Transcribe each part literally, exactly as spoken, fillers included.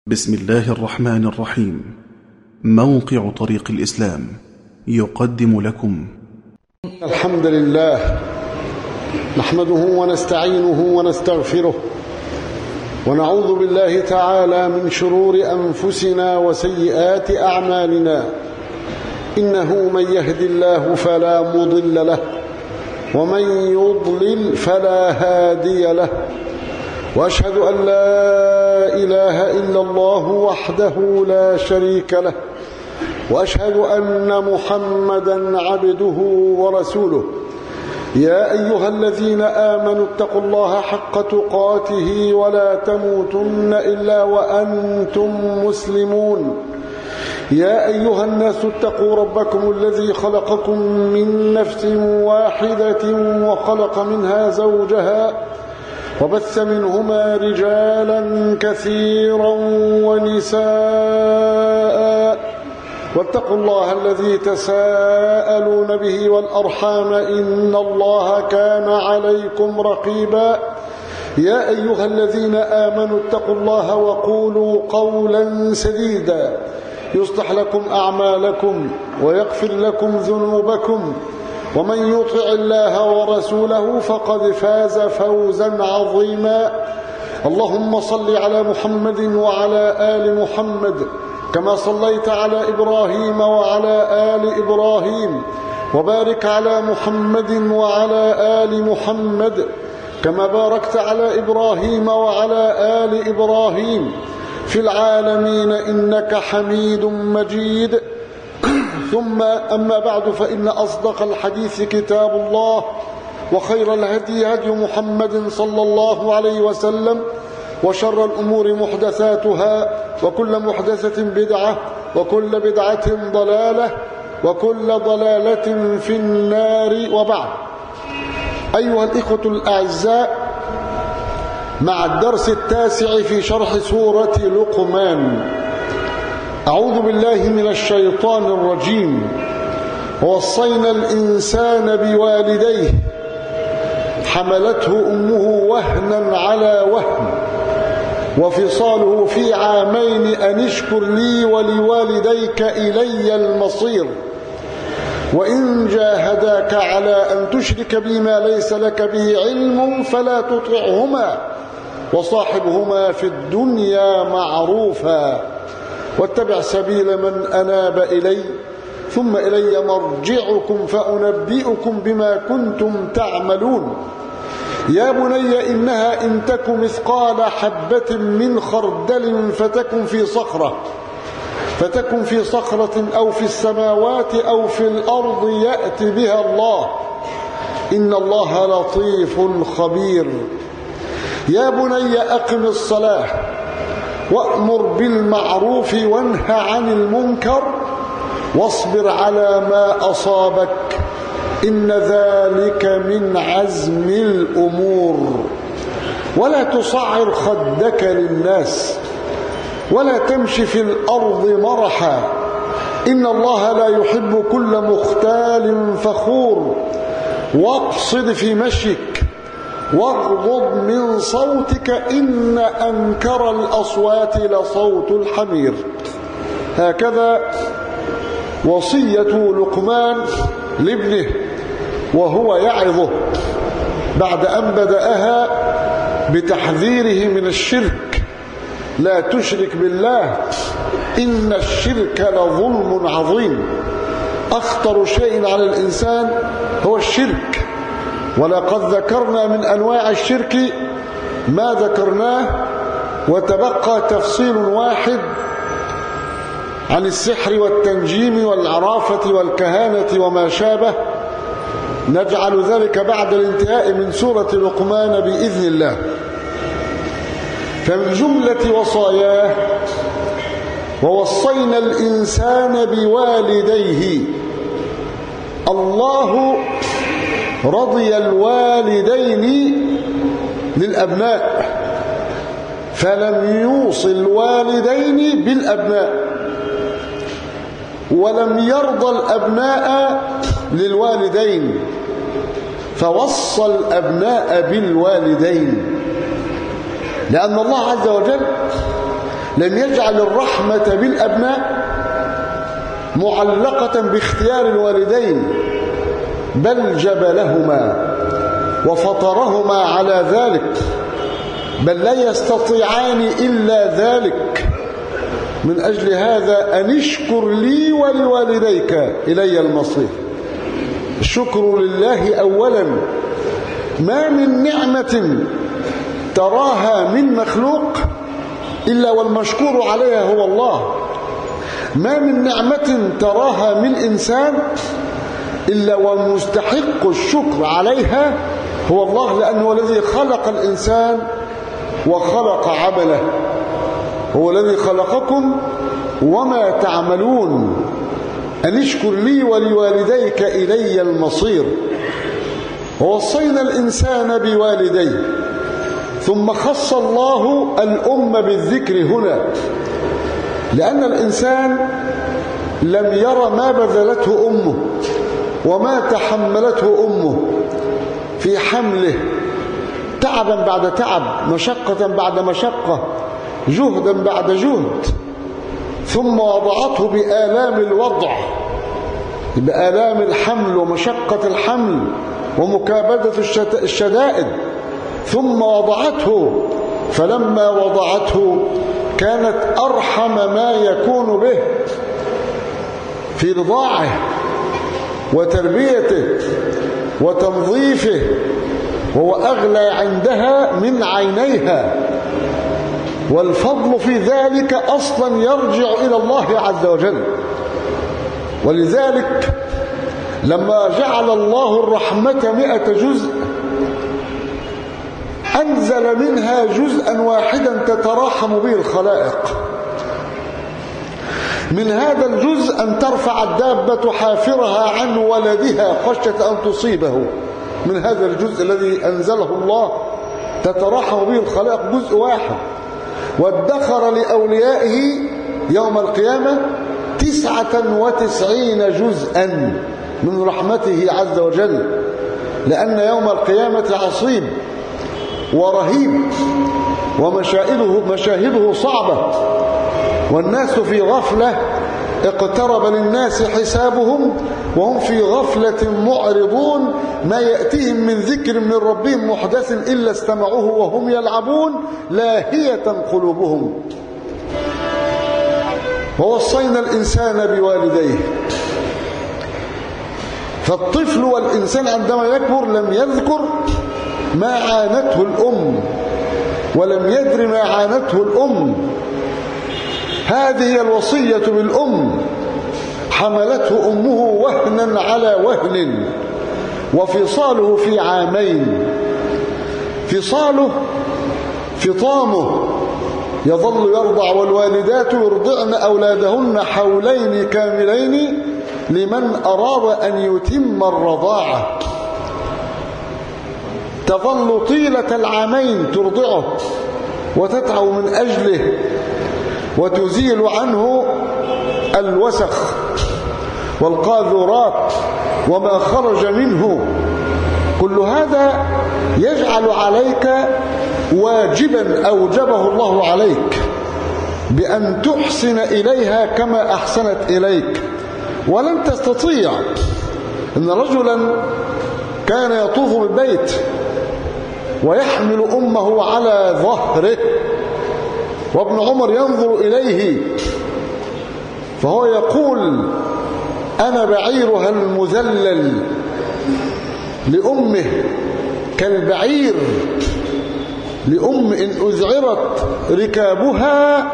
بسم الله الرحمن الرحيم. موقع طريق الإسلام يقدم لكم الحمد لله نحمده ونستعينه ونستغفره ونعوذ بالله تعالى من شرور أنفسنا وسيئات أعمالنا. إنه من يهد الله فلا مضل له ومن يضلل فلا هادي له، وأشهد أن لا إله إلا الله وحده لا شريك له، وأشهد أن محمدا عبده ورسوله. يا أيها الذين آمنوا اتقوا الله حق تقاته ولا تموتن إلا وأنتم مسلمون. يا أيها الناس اتقوا ربكم الذي خلقكم من نفس واحدة وخلق منها زوجها وبث منهما رجالا كثيرا ونساء، واتقوا الله الذي تساءلون به والأرحام إن الله كان عليكم رقيبا. يا أيها الذين آمنوا اتقوا الله وقولوا قولا سديدا يصلح لكم أعمالكم ويغفر لكم ذنوبكم، ومن يطع الله ورسوله فقد فاز فوزا عظيما. اللهم صل على محمد وعلى آل محمد كما صليت على إبراهيم وعلى آل إبراهيم، وبارك على محمد وعلى آل محمد كما باركت على إبراهيم وعلى آل إبراهيم في العالمين إنك حميد مجيد. ثم أما بعد، فإن أصدق الحديث كتاب الله، وخير الهدي هدي محمد صلى الله عليه وسلم، وشر الأمور محدثاتها، وكل محدثة بدعة، وكل بدعة ضلالة، وكل ضلالة في النار. وبعد، أيها الإخوة الأعزاء، مع الدرس التاسع في شرح سورة لقمان. أعوذ بالله من الشيطان الرجيم. ووصينا الإنسان بوالديه حملته أمه وهنا على وهن وفصاله في عامين أن اشكر لي ولوالديك إلي المصير، وإن جاهداك على أن تشرك بي ما ليس لك به علم فلا تطعهما وصاحبهما في الدنيا معروفا، واتبع سبيل من أناب إلي ثم إلي مرجعكم فأنبئكم بما كنتم تعملون. يا بني إنها إن تك مثقال حبة من خردل فتكن في صخرة فتكن في صخرة أو في السماوات أو في الأرض يأتي بها الله، إن الله لطيف خبير. يا بني أقم الصلاة وأمر بالمعروف وانه عن المنكر واصبر على ما أصابك إن ذلك من عزم الأمور. ولا تصعر خدك للناس ولا تمشي في الأرض مرحا، إن الله لا يحب كل مختال فخور. واقصد في مشيك واغضض من صوتك إن أنكر الأصوات لصوت الحمير. هكذا وصية لقمان لابنه وهو يعظه بعد أن بدأها بتحذيره من الشرك. لا تشرك بالله إن الشرك لظلم عظيم. أخطر شيء على الإنسان هو الشرك، ولقد ذكرنا من أنواع الشرك ما ذكرناه، وتبقى تفصيل واحد عن السحر والتنجيم والعرافة والكهانة وما شابه. نجعل ذلك بعد الانتهاء من سورة لقمان بإذن الله. فمن جملة وصاياه ووصينا الإنسان بوالديه. الله رضي الوالدين للأبناء فلم يوصي الوالدين بالأبناء، ولم يرضى الأبناء للوالدين فوصى الأبناء بالوالدين، لأن الله عز وجل لم يجعل الرحمة بالأبناء معلقة باختيار الوالدين، بل جبلهما وفطرهما على ذلك، بل لا يستطيعان إلا ذلك. من أجل هذا أن اشكر لي ولوالديك إلي المصير. الشكر لله أولا. ما من نعمة تراها من مخلوق إلا والمشكور عليها هو الله. ما من نعمة تراها من إنسان إلا والمستحق الشكر عليها هو الله، لأنه الذي خلق الإنسان وخلق عمله، هو الذي خلقكم وما تعملون. أن اشكر لي ولوالديك إلي المصير. ووصينا الإنسان بوالديه، ثم خص الله الأم بالذكر هنا، لأن الإنسان لم ير ما بذلته أمه وما تحملته أمه في حمله، تعبا بعد تعب، مشقة بعد مشقة، جهدا بعد جهد، ثم وضعته بآلام الوضع، بآلام الحمل ومشقة الحمل ومكابدة الشدائد، ثم وضعته. فلما وضعته كانت أرحم ما يكون به في رضاعه وتربيته وتنظيفه، وهو أغلى عندها من عينيها. والفضل في ذلك أصلا يرجع إلى الله عز وجل. ولذلك لما جعل الله الرحمة مئة جزء أنزل منها جزءا واحدا تتراحم به الخلائق. من هذا الجزء أن ترفع الدابة حافرها عن ولدها خشية أن تصيبه. من هذا الجزء الذي أنزله الله تتراحم به الخلائق جزء واحد. وادخر لأوليائه يوم القيامة تسعة وتسعين جزءا من رحمته عز وجل، لأن يوم القيامة عصيب ورهيب، ومشاهده مشاهده صعبة، والناس في غفلة، اقترب للناس حسابهم وهم في غفلة معرضون، ما يأتيهم من ذكر من ربهم محدث إلا استمعوه وهم يلعبون لاهية قلوبهم. ووصينا الإنسان بوالديه. فالطفل والإنسان عندما يكبر لم يذكر ما عانته الأم، ولم يدر ما عانته الأم. هذه هي الوصية بالأم. حملته أمه وهنا على وهن، وفصاله في عامين. فصاله فطامه، يظل يرضع، والوالدات يرضعن أولادهن حولين كاملين لمن أراد أن يتم الرضاعة. تظل طيلة العامين ترضعه وتتعب من أجله وتزيل عنه الوسخ والقاذورات وما خرج منه. كل هذا يجعل عليك واجبا أوجبه الله عليك بأن تحسن إليها كما أحسنت إليك. ولن تستطيع. إن رجلا كان يطوف بالبيت ويحمل أمه على ظهره، وابن عمر ينظر إليه فهو يقول: أنا بعيرها المذلل لأمه كالبعير لأم إن أذعرت ركابها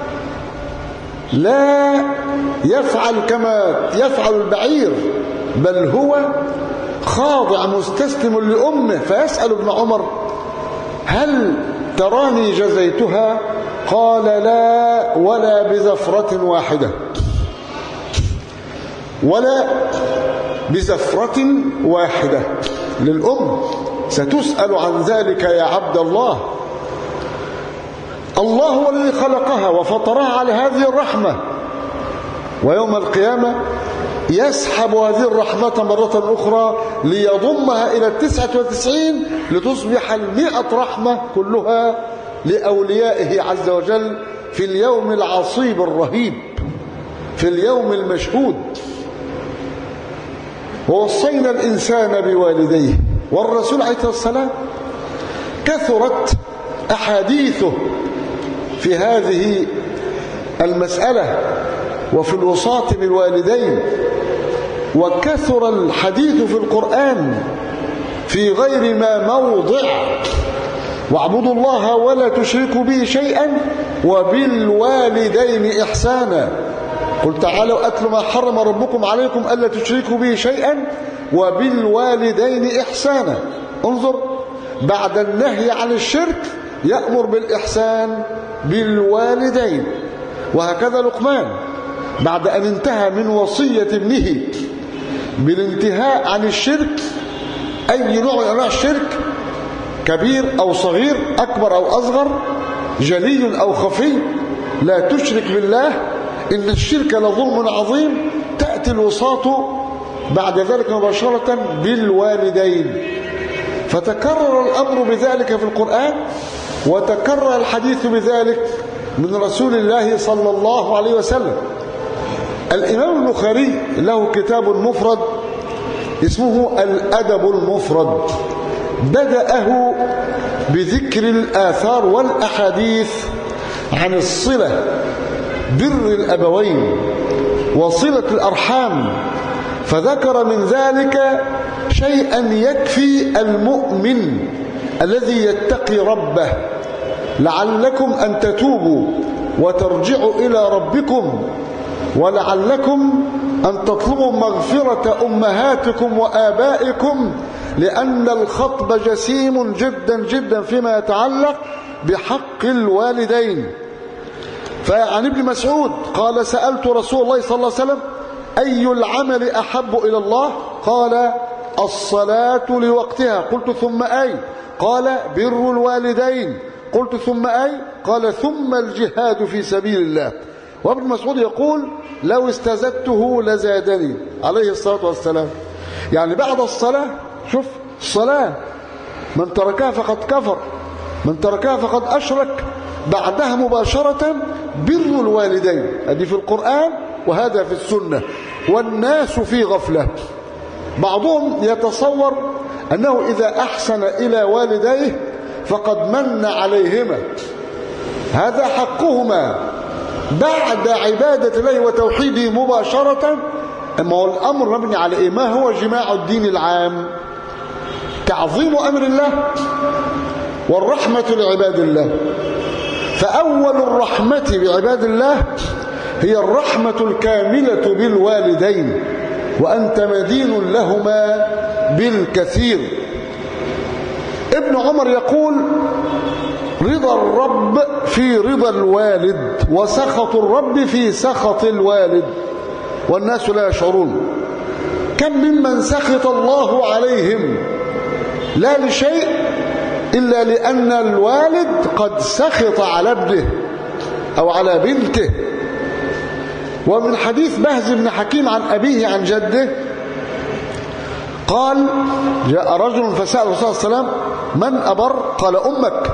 لا يفعل كما يفعل البعير، بل هو خاضع مستسلم لأمه. فيسأل ابن عمر: هل تراني جزيتها؟ قال: لا، ولا بزفرة واحدة، ولا بزفرة واحدة للأم. ستسأل عن ذلك يا عبد الله. الله هو الذي خلقها وفطرها على هذه الرحمة، ويوم القيامة يسحب هذه الرحمة مرة أخرى ليضمها إلى التسعة وتسعين لتصبح المئة رحمة كلها لأوليائه عز وجل في اليوم العصيب الرهيب، في اليوم المشهود. ووصينا الإنسان بوالديه. والرسول عليه الصلاة والسلام كثرت أحاديثه في هذه المسألة وفي الوصاة بالوالدين، وكثر الحديث في القرآن في غير ما موضع: واعبدوا الله ولا تشركوا به شيئا وبالوالدين إحسانا. قل تعالوا أتل ما حرم ربكم عليكم ألا تشركوا به شيئا وبالوالدين إحسانا. انظر، بعد النهي عن الشرك يأمر بالإحسان بالوالدين. وهكذا لقمان بعد أن انتهى من وصية ابنه بالانتهاء عن الشرك، أي نوع من أنواع الشرك، كبير أو صغير، أكبر أو أصغر، جلي أو خفي، لا تشرك بالله إن الشرك لظلم عظيم، تأتي الوصاة بعد ذلك مباشرة بالوالدين. فتكرر الأمر بذلك في القرآن، وتكرر الحديث بذلك من رسول الله صلى الله عليه وسلم. الإمام البخاري له كتاب مفرد اسمه الأدب المفرد، بدأه بذكر الآثار والأحاديث عن الصلة، بر الأبوين وصلة الأرحام، فذكر من ذلك شيئا يكفي المؤمن الذي يتقي ربه: لعلكم أن تتوبوا وترجعوا إلى ربكم، ولعلكم أن تطلبوا مغفرة أمهاتكم وآبائكم، لأن الخطب جسيم جدا جدا فيما يتعلق بحق الوالدين. فعن ابن مسعود قال: سألت رسول الله صلى الله عليه وسلم: أي العمل أحب إلى الله؟ قال: الصلاة لوقتها. قلت: ثم أي؟ قال: بر الوالدين. قلت: ثم أي؟ قال: ثم الجهاد في سبيل الله. وابن مسعود يقول: لو استزدته لزادني عليه الصلاة والسلام. يعني بعد الصلاة، شوف الصلاة من تركها فقد كفر، من تركها فقد أشرك، بعدها مباشرة بر الوالدين. هذه في القرآن وهذا في السنة، والناس في غفلة. بعضهم يتصور أنه إذا أحسن إلى والديه فقد من عليهما، هذا حقهما بعد عبادة الله وتوحيده مباشرة. أما هو الأمر مبني على إيه؟ ما هو جماع الدين العام؟ تعظيم أمر الله والرحمة لعباد الله. فأول الرحمة بعباد الله هي الرحمة الكاملة بالوالدين، وأنت مدين لهما بالكثير. ابن عمر يقول: رضا الرب في رضا الوالد، وسخط الرب في سخط الوالد، والناس لا يشعرون. كم ممن سخط الله عليهم لا لشيء إلا لأن الوالد قد سخط على ابنه أو على بنته. ومن حديث بهز بن حكيم عن أبيه عن جده قال: جاء رجل فسأل الرسول صلى الله عليه وسلم: من أبر؟ قال: أمك.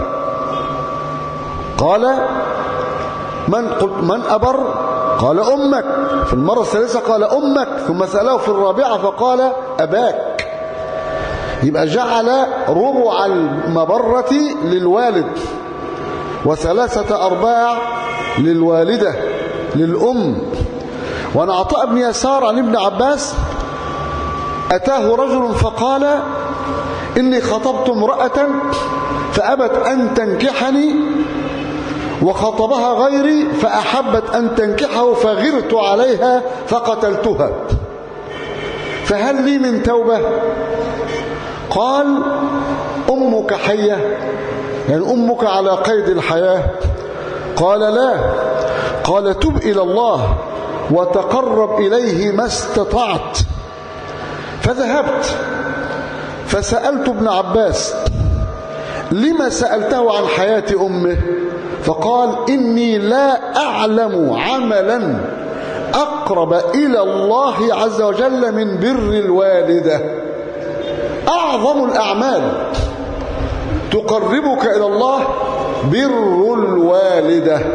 قال: من قلت من أبر؟ قال: أمك. في المرة الثالثة قال: أمك. ثم سأله في الرابعة فقال: أباك. يبقى جعل ربع المبرة للوالد، وثلاثة أرباع للوالدة للأم. وعن عطاء بن يسار عن ابن عباس: أتاه رجل فقال: إني خطبت امرأة فأبت أن تنكحني، وخطبها غيري فأحبت أن تنكحه فغرت عليها فقتلتها، فهل لي من توبة؟ قال: أمك حية؟ يعني أمك على قيد الحياة؟ قال: لا. قال: تب إلى الله وتقرب إليه ما استطعت. فذهبت فسألت ابن عباس: لما سألته عن حياة أمه؟ فقال: إني لا أعلم عملا أقرب إلى الله عز وجل من بر الوالدة. أعظم الأعمال تقربك إلى الله بر الوالدة.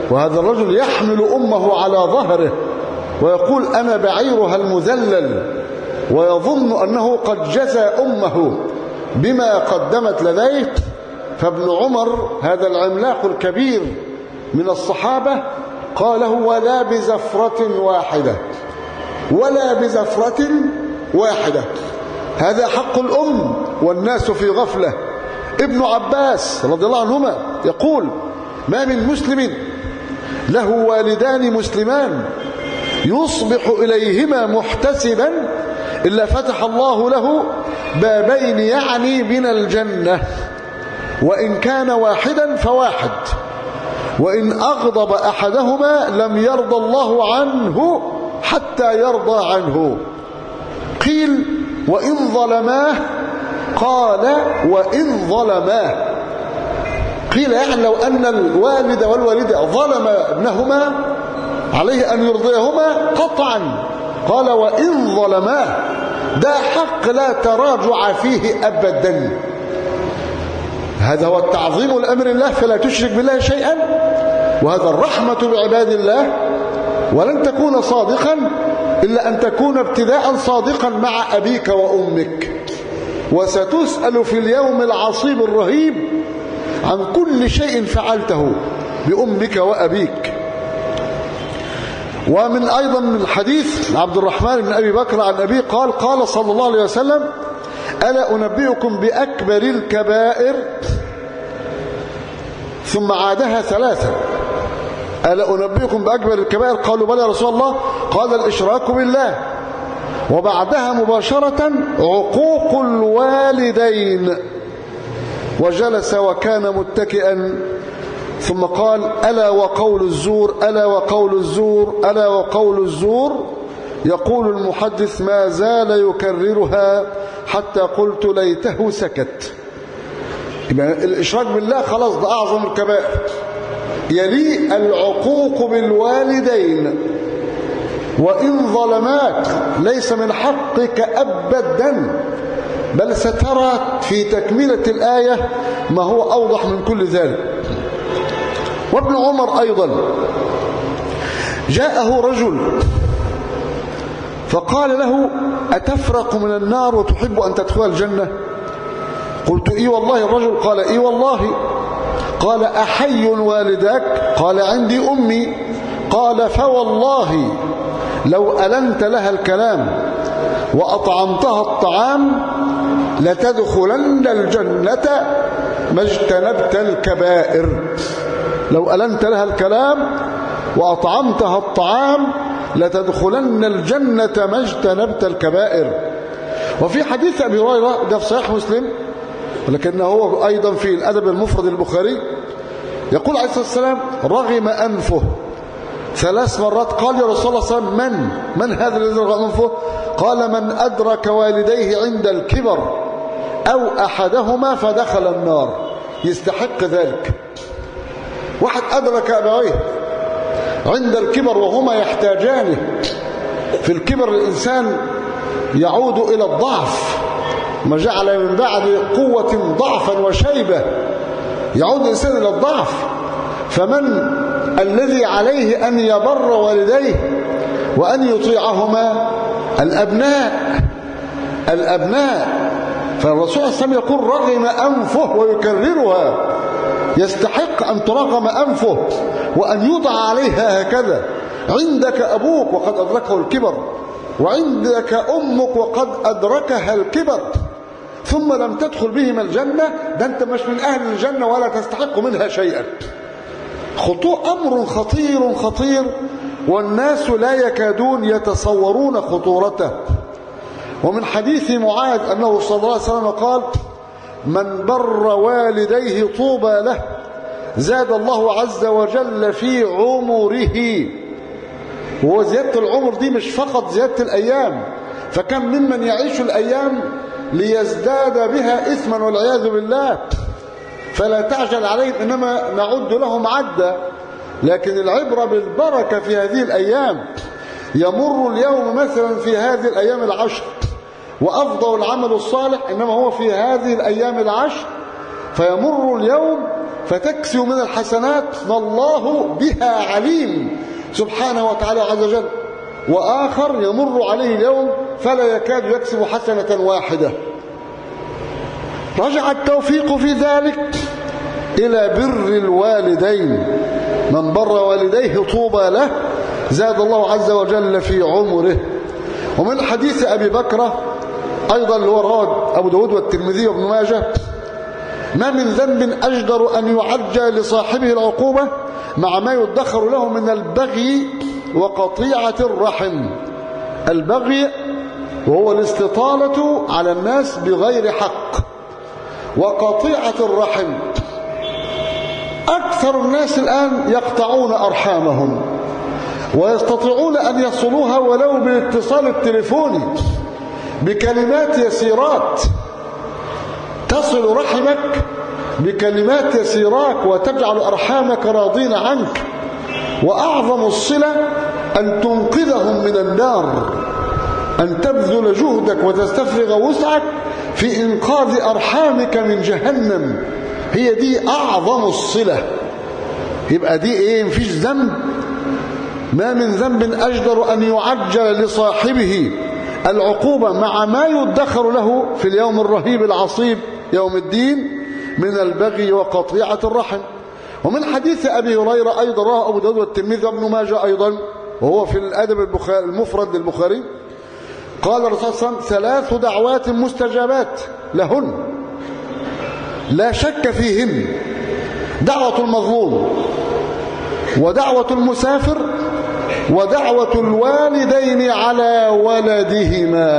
وهذا الرجل يحمل أمه على ظهره ويقول أنا بعيرها المذلل، ويظن أنه قد جزى أمه بما قدمت لديه. فابن عمر هذا العملاق الكبير من الصحابة قال ولا بزفرة واحدة، ولا بزفرة واحدة، هذا حق الأم والناس في غفلة. ابن عباس رضي الله عنهما يقول ما من مسلم له والدان مسلمان يصبح إليهما محتسبا إلا فتح الله له بابين يعني من الجنة، وإن كان واحدا فواحد، وإن أغضب أحدهما لم يرضى الله عنه حتى يرضى عنه. قيل وإن ظلماه، قال وإن ظلماه، قيل يعني لو أن الوالد والوالدة ظلم ابنهما عليه أن يرضيهما قطعا، قال وإن ظلماه، ده حق لا تراجع فيه أبدا. هذا هو التعظيم لأمر الله، فلا تشرك بالله شيئا، وهذا الرحمة بعباد الله. ولن تكون صادقا إلا أن تكون ابتداء صادقا مع أبيك وأمك، وستسأل في اليوم العصيب الرهيب عن كل شيء فعلته بأمك وأبيك. ومن أيضا من الحديث عبد الرحمن بن أبي بكر عن أبيه قال قال صلى الله عليه وسلم ألا أنبئكم بأكبر الكبائر، ثم عادها ثلاثة، ألا أنبئكم بأكبر الكبائر؟ قالوا بلى يا رسول الله، قال الإشراك بالله، وبعدها مباشرة عقوق الوالدين، وجلس وكان متكئا ثم قال ألا وقول الزور، ألا وقول الزور، ألا وقول الزور. يقول المحدث ما زال يكررها حتى قلت ليته سكت. يبقى الإشراك بالله خلاص ده أعظم الكبائر، يلي العقوق بالوالدين، وإن ظلماك ليس من حقك أبدا، بل سترى في تكملة الآية ما هو أوضح من كل ذلك. وابن عمر أيضا جاءه رجل فقال له أتفرق من النار وتحب أن تدخل الجنة؟ قلت إي والله. الرجل قال إي والله. قال أحي والداك؟ قال عندي أمي. قال فوالله لو ألنت لها الكلام وأطعمتها الطعام لتدخلن الجنة ما اجتنبت الكبائر. لو ألنت لها الكلام وأطعمتها الطعام لتدخلن الجنة ما اجتنبت الكبائر. وفي حديث أبي هريرة ده في صحيح مسلم، ولكنه هو أيضا في الأدب المفرد البخاري، يقول عليه الصلاة والسلام رغم أنفه ثلاث مرات. قال يا رسول الله صلى الله عليه وسلم من من هذا الذي رغم أنفه؟ قال من أدرك والديه عند الكبر أو أحدهما فدخل النار، يستحق ذلك. واحد أدرك أبويه عند الكبر وهما يحتاجانه. في الكبر الإنسان يعود إلى الضعف، ما جعل من بعد قوة ضعفا وشيبة، يعود الإنسان إلى الضعف. فمن الذي عليه أن يبر والديه وأن يطيعهما؟ الأبناء. الأبناء. فالرسول صلى الله عليه وسلم يقول رغم أنفه ويكررها، يستحق أن ترغم أنفه وأن يوضع عليها هكذا. عندك أبوك وقد أدركه الكبر، وعندك أمك وقد أدركها الكبر، ثم لم تدخل بهما الجنة، ده أنت مش من أهل الجنة ولا تستحق منها شيئا. خطوء أمر خطير خطير، والناس لا يكادون يتصورون خطورته. ومن حديث معاذ أنه صلى الله عليه وسلم قال من بر والديه طوبى له زاد الله عز وجل في عمره. وهو زيادة العمر دي مش فقط زيادة الأيام، فكم ممن يعيش الأيام ليزداد بها إثما والعياذ بالله. فلا تعجل عليهم، إنما نعد لهم عدا، لكن العبرة بالبركة في هذه الأيام. يمر اليوم مثلا في هذه الأيام العشر، وأفضل العمل الصالح إنما هو في هذه الأيام العشر، فيمر اليوم فتكسو من الحسنات ما الله بها عليم سبحانه وتعالى عز وجل، وآخر يمر عليه اليوم فلا يكاد يكسب حسنة واحدة. رجع التوفيق في ذلك إلى بر الوالدين، من بر والديه طوبى له زاد الله عز وجل في عمره. ومن حديث أبي بكرة أيضا اللي هو رواه أبو داود والترمذي وابن ماجه: ما من ذنب أجدر أن يعجل لصاحبه العقوبة مع ما يدخر له من البغي وقطيعة الرحم. البغي وهو الاستطالة على الناس بغير حق، وقطيعة الرحم أكثر الناس الآن يقطعون أرحامهم ويستطيعون أن يصلوها ولو بالاتصال التليفوني بكلمات يسيرات، تصل رحمك بكلمات يسيرات وتجعل أرحامك راضين عنك. وأعظم الصلة أن تنقذهم من النار، أن تبذل جهدك وتستفرغ وسعك في إنقاذ أرحامك من جهنم، هي دي أعظم الصلة. يبقى دي إيه؟ مفيش ذنب، ما من ذنب أجدر أن يعجل لصاحبه العقوبة مع ما يدخر له في اليوم الرهيب العصيب يوم الدين من البغي وقطيعة الرحم. ومن حديث أبي هريرة أيضا رواه أبو داود والترمذي وابن ماجه أيضا، وهو في الأدب المفرد للبخاري، قال الرسول صلى الله عليه وسلم: ثلاث دعوات مستجابات لهن لا شك فيهن: دعوة المظلوم، ودعوة المسافر، ودعوة الوالدين على ولدهما.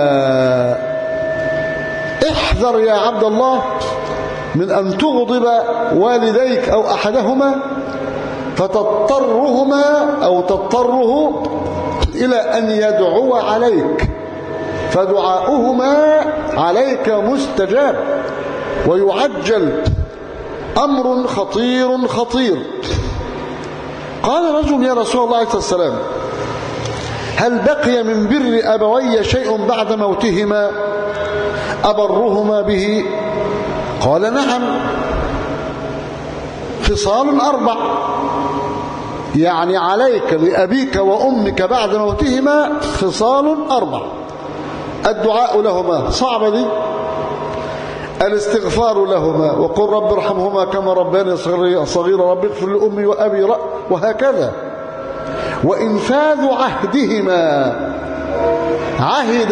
احذر يا عبد الله من أن تغضب والديك أو أحدهما فتضطرهما أو تضطره إلى أن يدعو عليك، فدعاؤهما عليك مستجاب ويعجل، أمر خطير خطير. قال رجل: يا رسول الله عليه الصلاة والسلام، هل بقي من بر أبوي شيء بعد موتهما أبرهما به؟ قال: نعم، خصال أربع، يعني عليك لأبيك وأمك بعد موتهما خصال أربع: الدعاء لهما، صعبة دي، الاستغفار لهما، وقل رب ارحمهما كما رباني صغيرا، رب اغفر لأمي وأبي، وهكذا، وإنفاذ عهدهما، عهد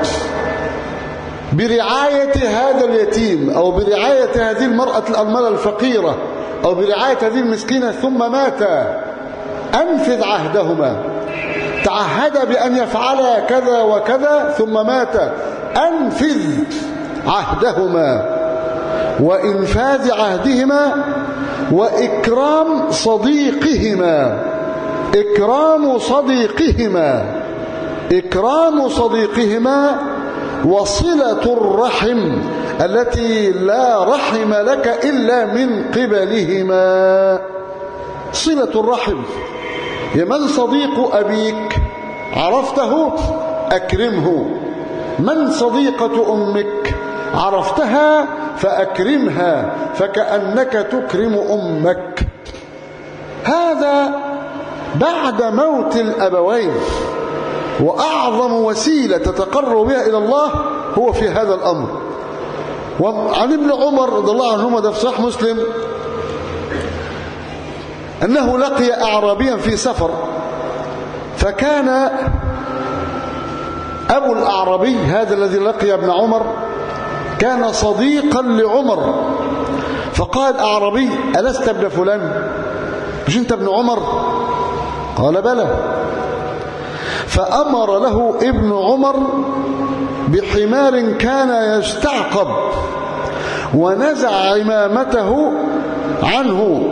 برعاية هذا اليتيم أو برعاية هذه المرأة الأرملة الفقيرة أو برعاية هذه المسكينة ثم مات، أنفذ عهدهما. تعهد بأن يفعل كذا وكذا ثم مات، أنفذ عهدهما، وإنفاذ عهدهما، وإكرام صديقهما، إكرام صديقهما، إكرام صديقهما، وصلة الرحم التي لا رحم لك إلا من قبلهما. صلة الرحم، من صديق أبيك عرفته أكرمه، من صديقة أمك عرفتها فأكرمها، فكأنك تكرم أمك. هذا بعد موت الأبوين، وأعظم وسيلة تتقرب بها إلى الله هو في هذا الأمر. وعن ابن عمر رضي الله عنهما، ده في صحيح مسلم، أنه لقي أعرابيا في سفر، فكان أبو الأعرابي هذا الذي لقي ابن عمر كان صديقا لعمر، فقال أعرابي: ألست ابن فلان؟ مش أنت ابن عمر؟ قال: بلى. فأمر له ابن عمر بحمار كان يستعقب، ونزع عمامته عنه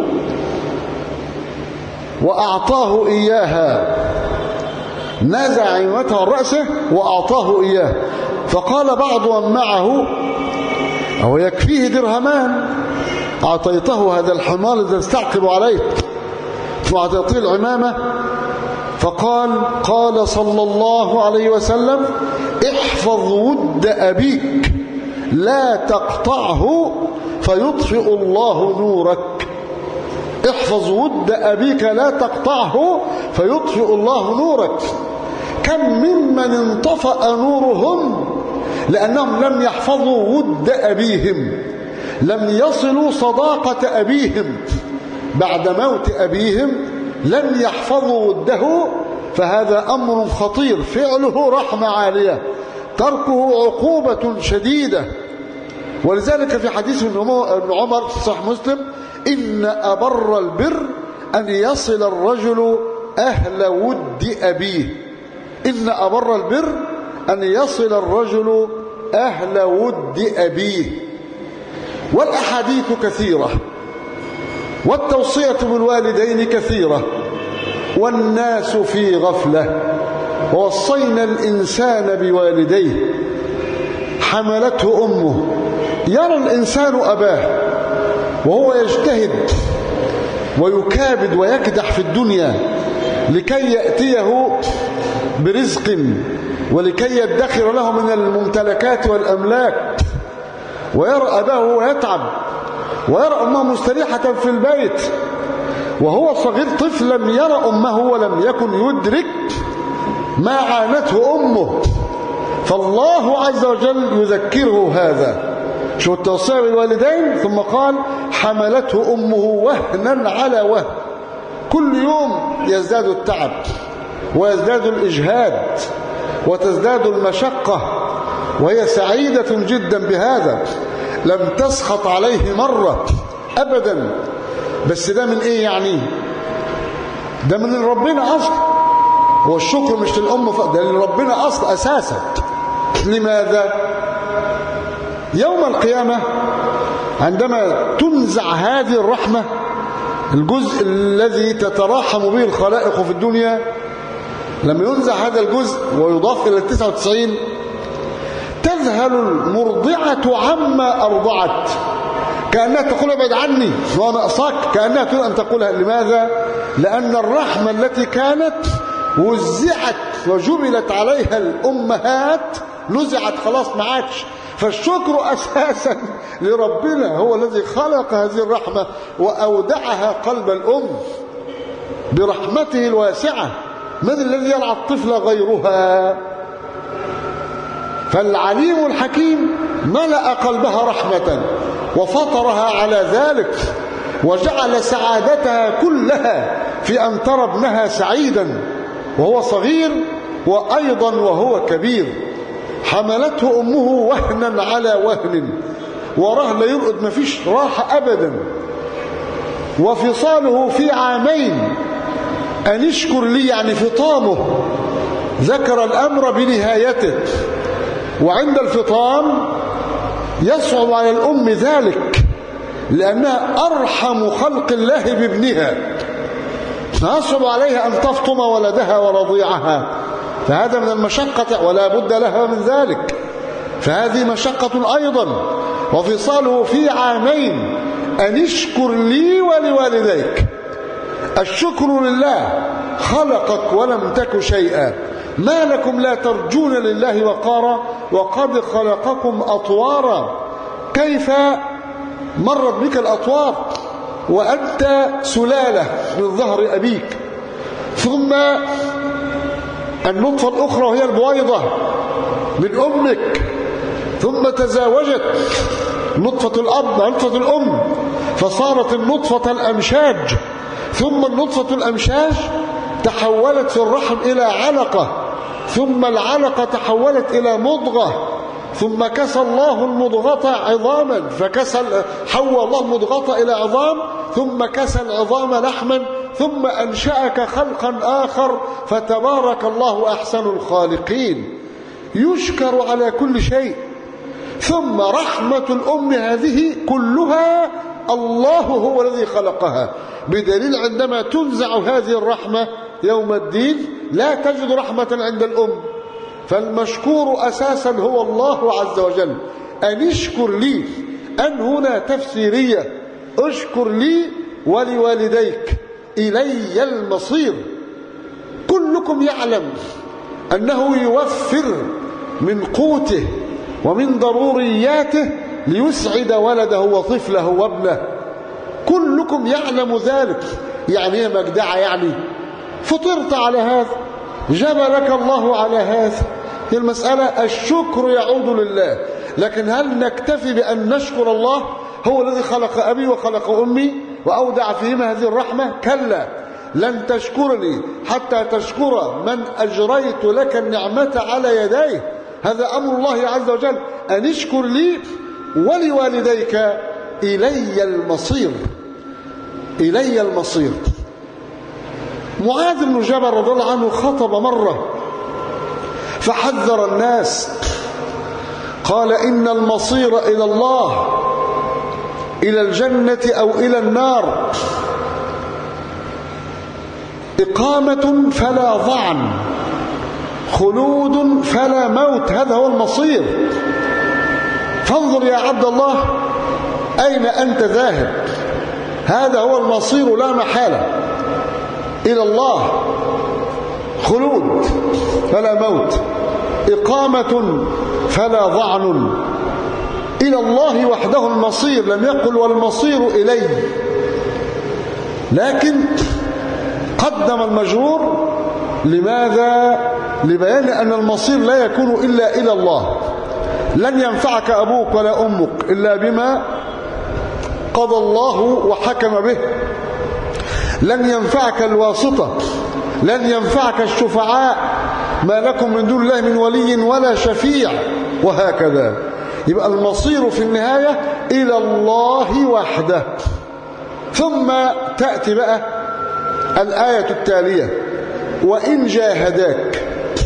وأعطاه إياها، نزع عمامته عن رأسه وأعطاه إياه. فقال بعض من معه: أو يكفيه درهمان، أعطيته هذا الحمار الذي يستعقب عليه وأعطيته العمامة؟ فقال: قال صلى الله عليه وسلم: احفظ ود أبيك لا تقطعه فيطفئ الله نورك. احفظ ود أبيك لا تقطعه فيطفئ الله نورك. كم ممن انطفأ نورهم لأنهم لم يحفظوا ود أبيهم، لم يصلوا صداقة أبيهم بعد موت أبيهم، لم يحفظوا وده، فهذا أمر خطير. فعله رحمة عالية، تركه عقوبة شديدة. ولذلك في حديث ابن عمر في صحيح مسلم: إن أبر البر أن يصل الرجل أهل ود أبيه. إن أبر البر أن يصل الرجل أهل ود أبيه. والأحاديث كثيرة، والتوصية بالوالدين كثيرة، والناس في غفلة. ووصينا الإنسان بوالديه حملته أمه. يرى الإنسان أباه وهو يجتهد ويكابد ويكدح في الدنيا لكي يأتيه برزق ولكي يدخر له من الممتلكات والأملاك، ويرى أباه ويتعب، ويرى أمه مستريحة في البيت وهو صغير طفل لم يرى أمه ولم يكن يدرك ما عانته أمه. فالله عز وجل يذكره هذا. شو التوصية بالوالدين؟ ثم قال: حملته أمه وهنا على وهن. كل يوم يزداد التعب ويزداد الإجهاد وتزداد المشقة، وهي سعيدة جدا بهذا، لم تسخط عليه مرة أبدا. بس ده من إيه يعني؟ ده من ربنا أصلا. والشكر مش للأم، ده لربنا أصلا أساسا. لماذا؟ يوم القيامة عندما تنزع هذه الرحمة، الجزء الذي تتراحم به الخلائق في الدنيا، لما ينزع هذا الجزء ويضاف إلى التسعة وتسعين، تذهل المرضعة عما أرضعت، كأنها تقول: ابعد عني وأنا أصاك، كأنها تريد أن تقولها. لماذا؟ لأن الرحمة التي كانت وزعت وجبلت عليها الأمهات نزعت خلاص، ما عادش. فالشكر أساسا لربنا، هو الذي خلق هذه الرحمة وأودعها قلب الأم برحمته الواسعة. من الذي يرعى الطفل غيرها؟ فالعليم الحكيم ملأ قلبها رحمة وفطرها على ذلك، وجعل سعادتها كلها في أن ترى ابنها سعيدا وهو صغير وأيضا وهو كبير. حملته أمه وهنا على وهن، وراه لا يرقد، ما فيش راحة أبدا. وفصاله في عامين أن اشكر لي، يعني فطامه، ذكر الأمر بنهايته. وعند الفطام يصعب على الأم ذلك، لأنها أرحم خلق الله بابنها، فيصعب عليها أن تفطم ولدها ورضيعها، فهذا من المشقة ولا بد لها من ذلك، فهذه مشقة أيضا. وفصاله في عامين أن اشكر لي ولوالديك. الشكر لله، خلقك ولم تك شيئا، ما لكم لا ترجون لله وقارا وقد خلقكم أطوارا. كيف مرت بك الأطوار وأنت سلالة من ظهر أبيك، ثم النطفة الأخرى وهي البويضة من أمك، ثم تزاوجت نطفة الأب مع نطفة الأم فصارت النطفة الأمشاج، ثم النطفة الأمشاج تحولت في الرحم إلى علقة، ثم العلقة تحولت إلى مضغة، ثم كسى الله المضغة عظاما، فكسى حول الله المضغة إلى عظام، ثم كسى العظام لحما، ثم أنشأك خلقا آخر، فتبارك الله أحسن الخالقين. يشكر على كل شيء. ثم رحمة الأم هذه كلها الله هو الذي خلقها، بدليل عندما تنزع هذه الرحمة يوم الدين لا تجد رحمة عند الأم. فالمشكور أساسا هو الله عز وجل. أن اشكر لي، أن هنا تفسيرية، اشكر لي ولوالديك إلي المصير. كلكم يعلم أنه يوفر من قوته ومن ضرورياته ليسعد ولده وطفله وابنه، كلكم يعلم ذلك. يعني ايه مجدعة؟ يعني فطرت على هذا، جبلك الله على هذا. هي المسألة الشكر يعود لله، لكن هل نكتفي بأن نشكر الله هو الذي خلق أبي وخلق أمي وأودع فيهما هذه الرحمة؟ كلا، لن تشكرني حتى تشكر من أجريت لك النعمة على يديه. هذا أمر الله عز وجل، أن اشكر لي ولوالديك إلي المصير. إلي المصير. معاذ بن جبل رضي الله عنه خطب مرة فحذر الناس، قال إن المصير إلى الله، إلى الجنة أو إلى النار، إقامة فلا ضعن، خلود فلا موت. هذا هو المصير. فانظر يا عبد الله أين أنت ذاهب. هذا هو المصير لا محالة، إلى الله، خلود فلا موت، إقامة فلا ضعن. إلى الله وحده المصير، لم يقل والمصير إليه، لكن قدم المجرور. لماذا؟ لبيان أن المصير لا يكون إلا إلى الله. لن ينفعك أبوك ولا أمك إلا بما قضى الله وحكم به. لن ينفعك الواسطة، لن ينفعك الشفعاء، ما لكم من دون الله من ولي ولا شفيع، وهكذا. يبقى المصير في النهاية إلى الله وحده. ثم تأتي بقى الآية التالية: وإن جاهداك.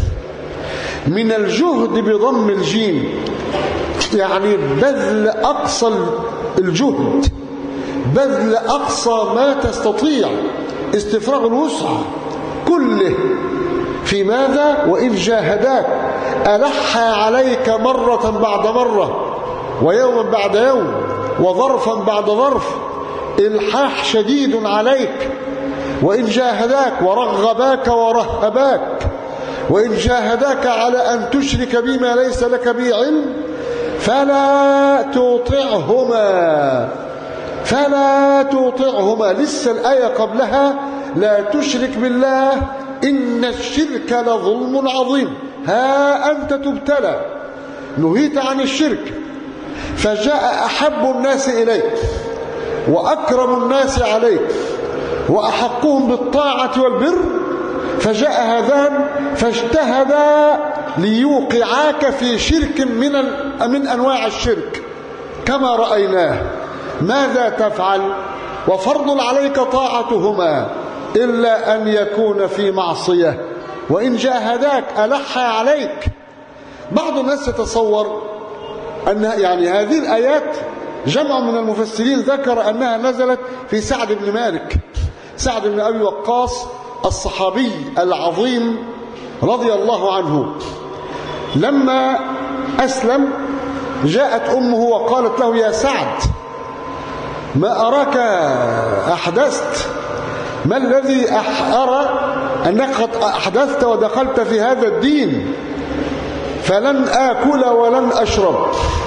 من الجهد بضم الجيم، يعني بذل أقصى الجهد، بذل أقصى ما تستطيع، استفراغ الوسع كله. في ماذا؟ وإن جاهداك، ألحى عليك مرة بعد مرة، ويوما بعد يوم، وظرفا بعد ظرف، إلحاح شديد عليك. وإن جاهداك ورغباك ورهباك، وإن جاهداك على أن تشرك بما ليس لك به علم فلا تطعهما، فلا تطعهما. لسه الآية قبلها: لا تشرك بالله إن الشرك لظلم عظيم. ها أنت تبتلى، نهيت عن الشرك، فجاء أحب الناس إليك وأكرم الناس عليك وأحقهم بالطاعة والبر، فجاء هذان فاجتهدا ليوقعاك في شرك من من أنواع الشرك كما رأيناه. ماذا تفعل؟ وفرض عليك طاعتهما إلا أن يكون في معصية. وإن جاهداك ألحى عليك. بعض الناس يتصور أن يعني هذه الآيات، جمع من المفسرين ذكر أنها نزلت في سعد بن مالك، سعد بن أبي وقاص الصحابي العظيم رضي الله عنه. لما أسلم جاءت أمه وقالت له: يا سعد، ما أراك أحدثت، ما الذي أرى أنك قد أحدثت ودخلت في هذا الدين، فلن آكل ولن أشرب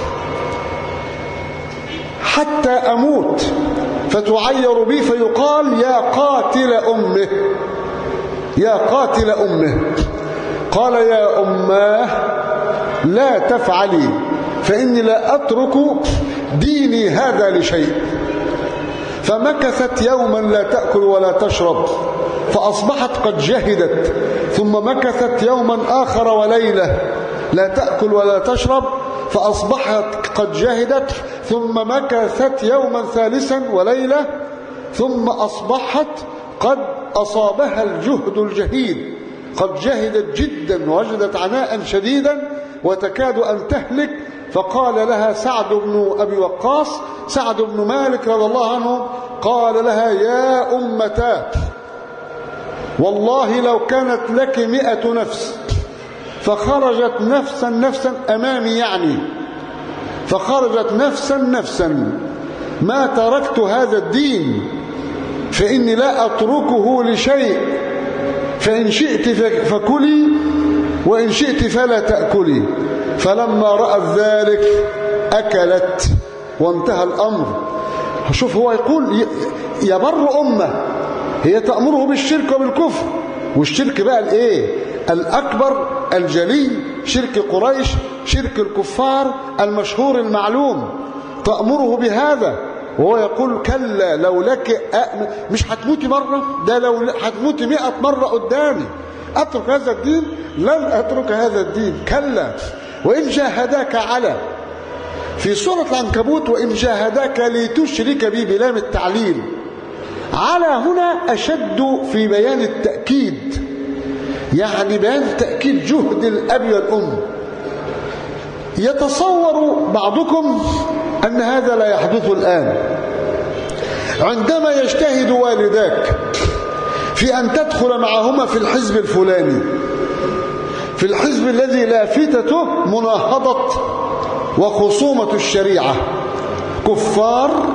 حتى أموت فتعير بي فيقال: يا قاتل أمه، يا قاتل أمه. قال: يا أماه لا تفعلي، فإني لا أترك ديني هذا لشيء. فمكثت يوما لا تأكل ولا تشرب، فأصبحت قد جهدت. ثم مكثت يوما آخر وليلة لا تأكل ولا تشرب، فأصبحت قد جهدت. ثم مكثت يوما ثالثا وليلة، ثم أصبحت قد أصابها الجهد الجهيد، قد جهدت جدا ووجدت عناء شديدا وتكاد أن تهلك. فقال لها سعد بن أبي وقاص، سعد بن مالك رضي الله عنه، قال لها: يا أمتاه، والله لو كانت لك مئة نفس فخرجت نفسا نفسا أمامي، يعني فخرجت نفسا نفسا، ما تركت هذا الدين، فإني لا أتركه لشيء، فإن شئت فكلي وإن شئت فلا تأكلي. فلما رأت ذلك أكلت وانتهى الأمر. شوف هو يقول يبر أمة هي تأمره بالشرك وبالكفر، والشرك بقى الايه الأكبر الجلي، شرك قريش، شرك الكفار المشهور المعلوم، تأمره بهذا وهو يقول كلا لو لك أ... مش هتموتي مرة، ده لو هتموتي مئة مرة قدامي أترك هذا الدين، لن أترك هذا الدين، كلا وإن جاهداك على، في سورة العنكبوت وإن جاهداك لتشرك بي بلام التعليل، على هنا أشد في بيان التأكيد، يعني بيان تأكيد جهد الأب والأم. يتصور بعضكم أن هذا لا يحدث الآن، عندما يجتهد والداك في أن تدخل معهما في الحزب الفلاني، في الحزب الذي لافتته مناهضة وخصومة الشريعة، كفار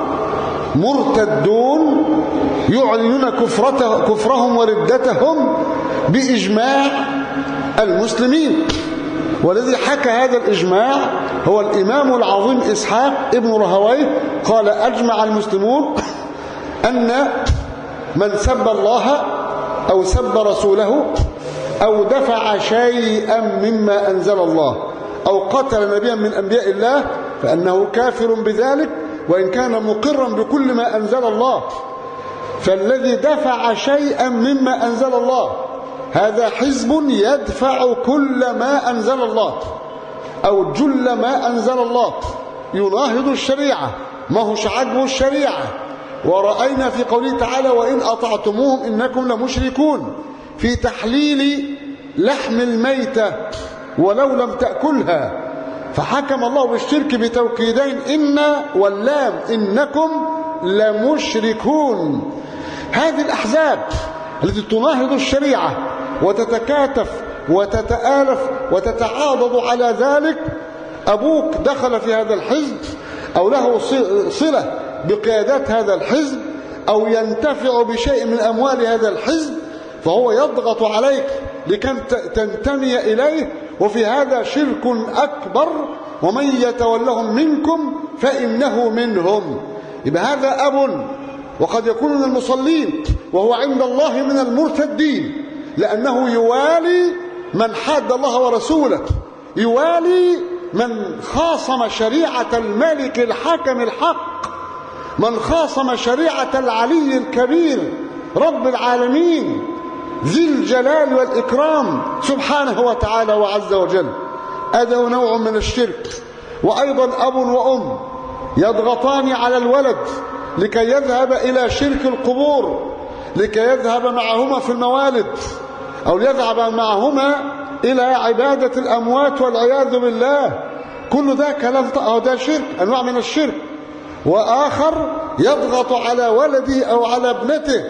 مرتدون يعلنون كفرته كفرهم وردتهم بإجماع المسلمين، والذي حكى هذا الإجماع هو الإمام العظيم إسحاق ابن رهويه، قال أجمع المسلمون أن من سب الله أو سب رسوله أو دفع شيئا مما أنزل الله أو قتل نبيا من أنبياء الله فأنه كافر بذلك وإن كان مقرا بكل ما أنزل الله. فالذي دفع شيئا مما أنزل الله هذا حزب يدفع كل ما أنزل الله أو جل ما أنزل الله، يناهض الشريعة، ما هوش عجب الشريعة. ورأينا في قوله تعالى وإن أطعتموهم إنكم لمشركون، في تحليل لحم الميتة ولو لم تأكلها، فحكم الله بالشرك بتوكيدين إن واللام، إنكم لمشركون. هذه الأحزاب التي تناهض الشريعة وتتكاتف وتتآلف وتتعاضد على ذلك، أبوك دخل في هذا الحزب أو له صلة بقيادات هذا الحزب أو ينتفع بشيء من أموال هذا الحزب، فهو يضغط عليك لكي تنتمي إليه، وفي هذا شرك أكبر، ومن يتولهم منكم فإنه منهم. يبقى هذا أب وقد يكون من المصلين وهو عند الله من المرتدين، لأنه يوالي من حاد الله ورسوله، يوالي من خاصم شريعة الملك الحاكم الحق، من خاصم شريعة العلي الكبير رب العالمين ذي الجلال والإكرام سبحانه وتعالى وعز وجل. هذا نوع من الشرك. وأيضا أب وأم يضغطان على الولد لكي يذهب إلى شرك القبور، لكي يذهب معهما في الموالد أو يذهب معهما إلى عبادة الأموات والعياذ بالله. كل ده كلام، ده شرك، أنواع من الشرك. وآخر يضغط على ولده أو على ابنته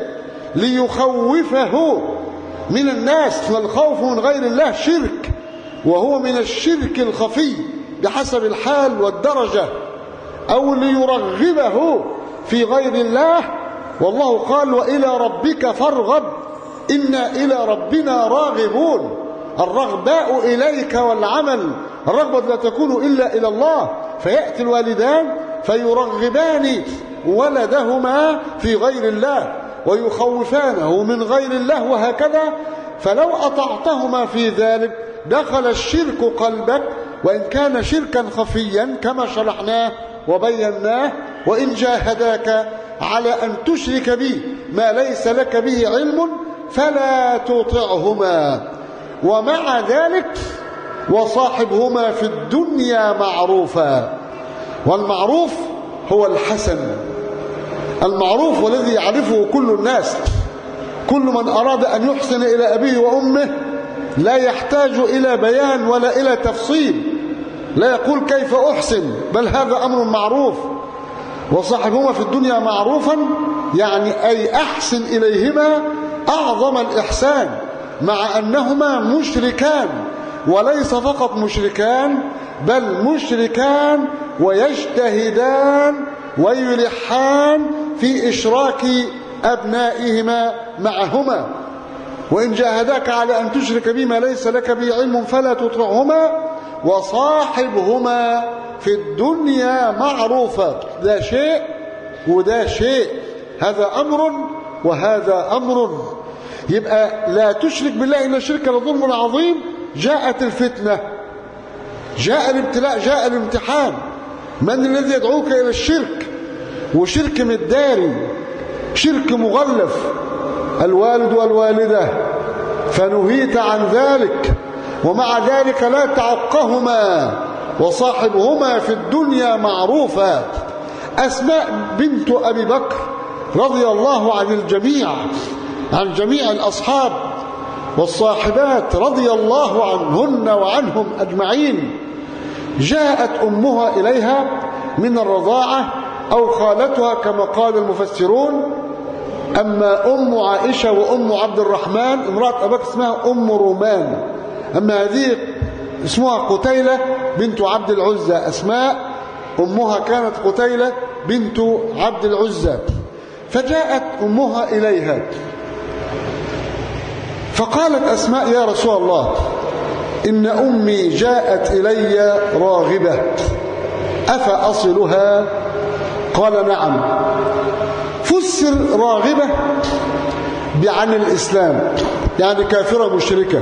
ليخوفه من الناس، فالخوف من غير الله شرك، وهو من الشرك الخفي بحسب الحال والدرجة، أو ليرغبه في غير الله. والله قال وإلى ربك فارغب إنا إلى ربنا راغبون. الرغباء إليك والعمل، الرغبة لا تكون إلا إلى الله. فيأتي الوالدان فيرغبان ولدهما في غير الله ويخوفانه من غير الله، وهكذا. فلو أطعتهما في ذلك دخل الشرك قلبك، وإن كان شركا خفيا كما شرحناه وبيناه. وإن جاهداك على أن تشرك بي ما ليس لك به علم فلا تطعهما، ومع ذلك وصاحبهما في الدنيا معروفا. والمعروف هو الحسن، المعروف والذي يعرفه كل الناس. كل من أراد أن يحسن إلى أبيه وأمه لا يحتاج إلى بيان ولا إلى تفصيل، لا يقول كيف أحسن، بل هذا أمر معروف. وصاحبهما في الدنيا معروفا يعني أي أحسن إليهما أعظم الإحسان، مع أنهما مشركان، وليس فقط مشركان بل مشركان ويجتهدان ويلحان في إشراك أبنائهما معهما. وإن جاهداك على أن تشرك بما ليس لك به علم فلا تطعهما وصاحبهما في الدنيا معروفا. ده شيء وده شيء، هذا أمر وهذا أمر. يبقى لا تشرك بالله إن الشرك لظلم عظيم. جاءت الفتنة، جاء الابتلاء، جاء الامتحان. من الذي يدعوك إلى الشرك؟ وشرك مداري، شرك مغلف، الوالد والوالدة، فنهيت عن ذلك ومع ذلك لا تعقهما وصاحبهما في الدنيا معروفا. أسماء بنت أبي بكر رضي الله عن الجميع، عن جميع الأصحاب والصاحبات رضي الله عنهن وعنهم أجمعين، جاءت أمها إليها من الرضاعة أو خالتها كما قال المفسرون. أما أم عائشة وأم عبد الرحمن امرأة أبي بكر اسمها أم رومان، أما هذه اسمها قتيلة بنت عبد العزى. أسماء أمها كانت قتيلة بنت عبد العزى. فجاءت أمها إليها فقالت أسماء: يا رسول الله، إن أمي جاءت إلي راغبة أفأصلها؟ قال: نعم. فسر راغبة بعن الإسلام، يعني كافرة مشركة،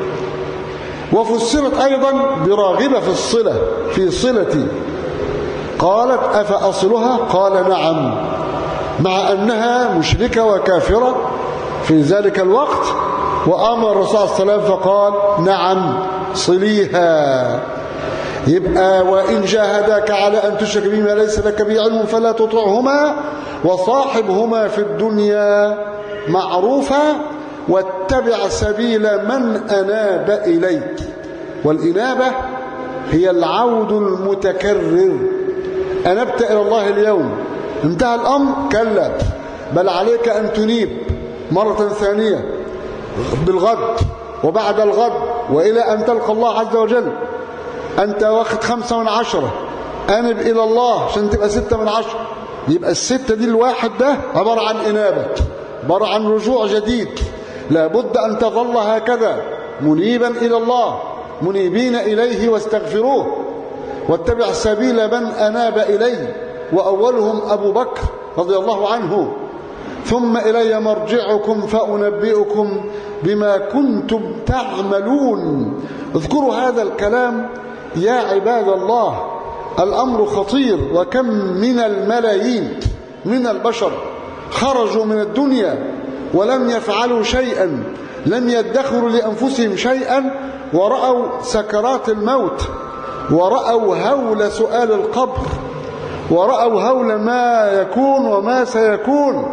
وفسرت أيضا براغبة في الصلة، في صلتي. قالت: أفأصلها؟ قال: نعم، مع أنها مشركة وكافرة في ذلك الوقت، وأمر الرسول صلى الله عليه وسلم فقال: نعم صليها. يبقى وإن جاهداك على أن تشرك بما ليس لك به علم فلا تطعهما وصاحبهما في الدنيا معروفا واتبع سبيل من أناب إليك. والإنابة هي العود المتكرر. أنبت إلى الله اليوم، انتهى الأمر؟ كلا، بل عليك أن تنيب مرة ثانية بالغد وبعد الغد وإلى أن تلقى الله عز وجل. أنت واخد خمسة من عشرة، أنب إلى الله عشان تبقى ستة من عشرة. يبقى الستة دي الواحد ده عبارة عن إنابة، عبارة عن رجوع جديد. لابد أن تظل هكذا منيبا إلى الله، منيبين إليه واستغفروه، واتبع سبيل من أناب إليه، وأولهم أبو بكر رضي الله عنه. ثم إلي مرجعكم فأنبئكم بما كنتم تعملون. اذكروا هذا الكلام يا عباد الله، الأمر خطير. وكم من الملايين من البشر خرجوا من الدنيا ولم يفعلوا شيئا، لم يدخروا لأنفسهم شيئا، ورأوا سكرات الموت، ورأوا هول سؤال القبر، ورأوا هول ما يكون وما سيكون،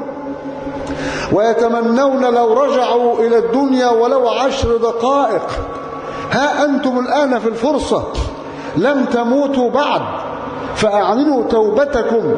ويتمنون لو رجعوا إلى الدنيا ولو عشر دقائق. ها أنتم الآن في الفرصة، لم تموتوا بعد، فأعلنوا توبتكم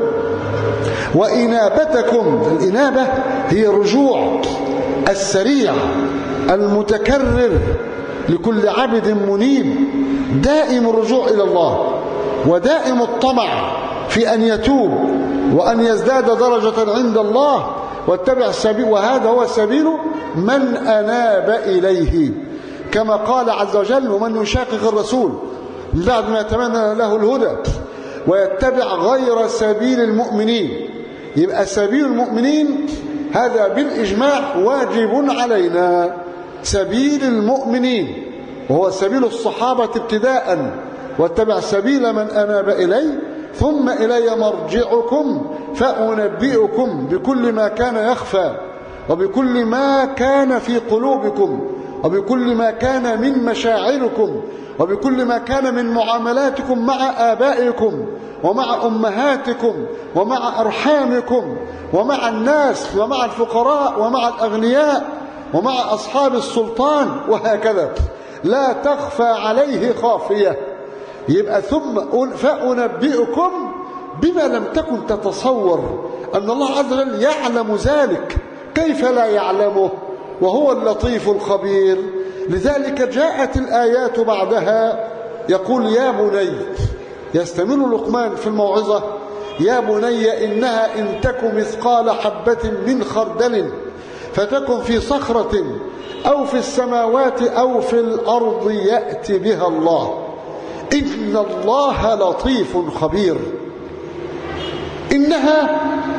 وإنابتكم. الإنابة هي الرجوع السريع المتكرر لكل عبد منيب، دائم الرجوع إلى الله ودائم الطمع في أن يتوب وأن يزداد درجة عند الله، واتبع السبيل. وهذا هو سبيل من أناب إليه، كما قال عز وجل: ومن يشاقق الرسول من بعد ما يتمنى له الهدى ويتبع غير سبيل المؤمنين. يبقى سبيل المؤمنين هذا بالإجماع واجب علينا، سبيل المؤمنين، وهو سبيل الصحابة ابتداء. واتبع سبيل من أناب إليه ثم إلي مرجعكم فأنبئكم بكل ما كان يخفى، وبكل ما كان في قلوبكم، وبكل ما كان من مشاعركم، وبكل ما كان من معاملاتكم مع آبائكم ومع أمهاتكم ومع أرحامكم ومع الناس ومع الفقراء ومع الأغنياء ومع أصحاب السلطان، وهكذا لا تخفى عليه خافية. يبقى ثم فأنبئكم بما لم تكن تتصور أن الله عز وجل يعلم ذلك. كيف لا يعلمه وهو اللطيف الخبير؟ لذلك جاءت الآيات بعدها يقول: يا بني، يستمر لقمان في الموعظة: يا بني إنها إن تك مثقال حبة من خردل فتكن في صخرة أو في السماوات أو في الأرض يأتي بها الله إن الله لطيف خبير. إنها